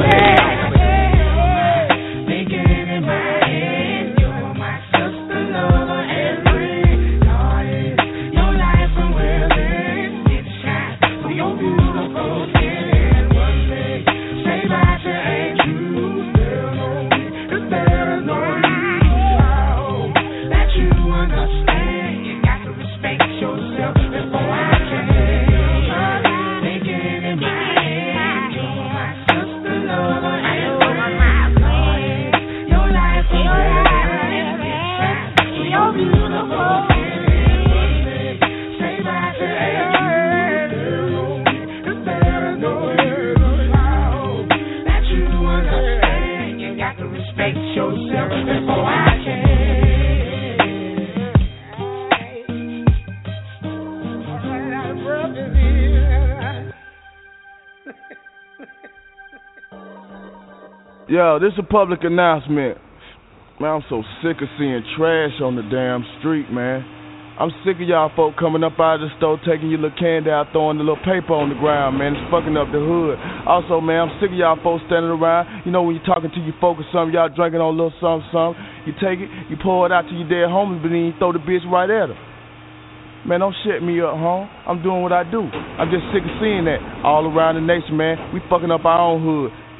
Thinking in my head, you're my sister, lover, and friend. Lord, it's your life from where then it shines for your beautiful skin. One day, say bye to ain't true. They'll know me, and they'll know you. I hope that you understand. You got to respect yourself before I can. Thinking in my head, you're my sister, lover, and friend. Your life is your beautiful skin. Say bye to ain't true. And they'll know you. I hope that you understand. You got to respect yourself before I can. Yo, this is a public announcement. Man, I'm so sick of seeing trash on the damn street, man. I'm sick of y'all folk coming up out of the store, taking your little candy out, throwing the little paper on the ground, man. It's fucking up the hood. Also, man, I'm sick of y'all folks standing around. You know, when you're talking to your folk or something, y'all drinking on a little something, something. You take it, you pour it out to your dead homies, but then you throw the bitch right at her. Man, don't shut me up, huh? I'm doing what I do. I'm just sick of seeing that all around the nation, man. We fucking up our own hood.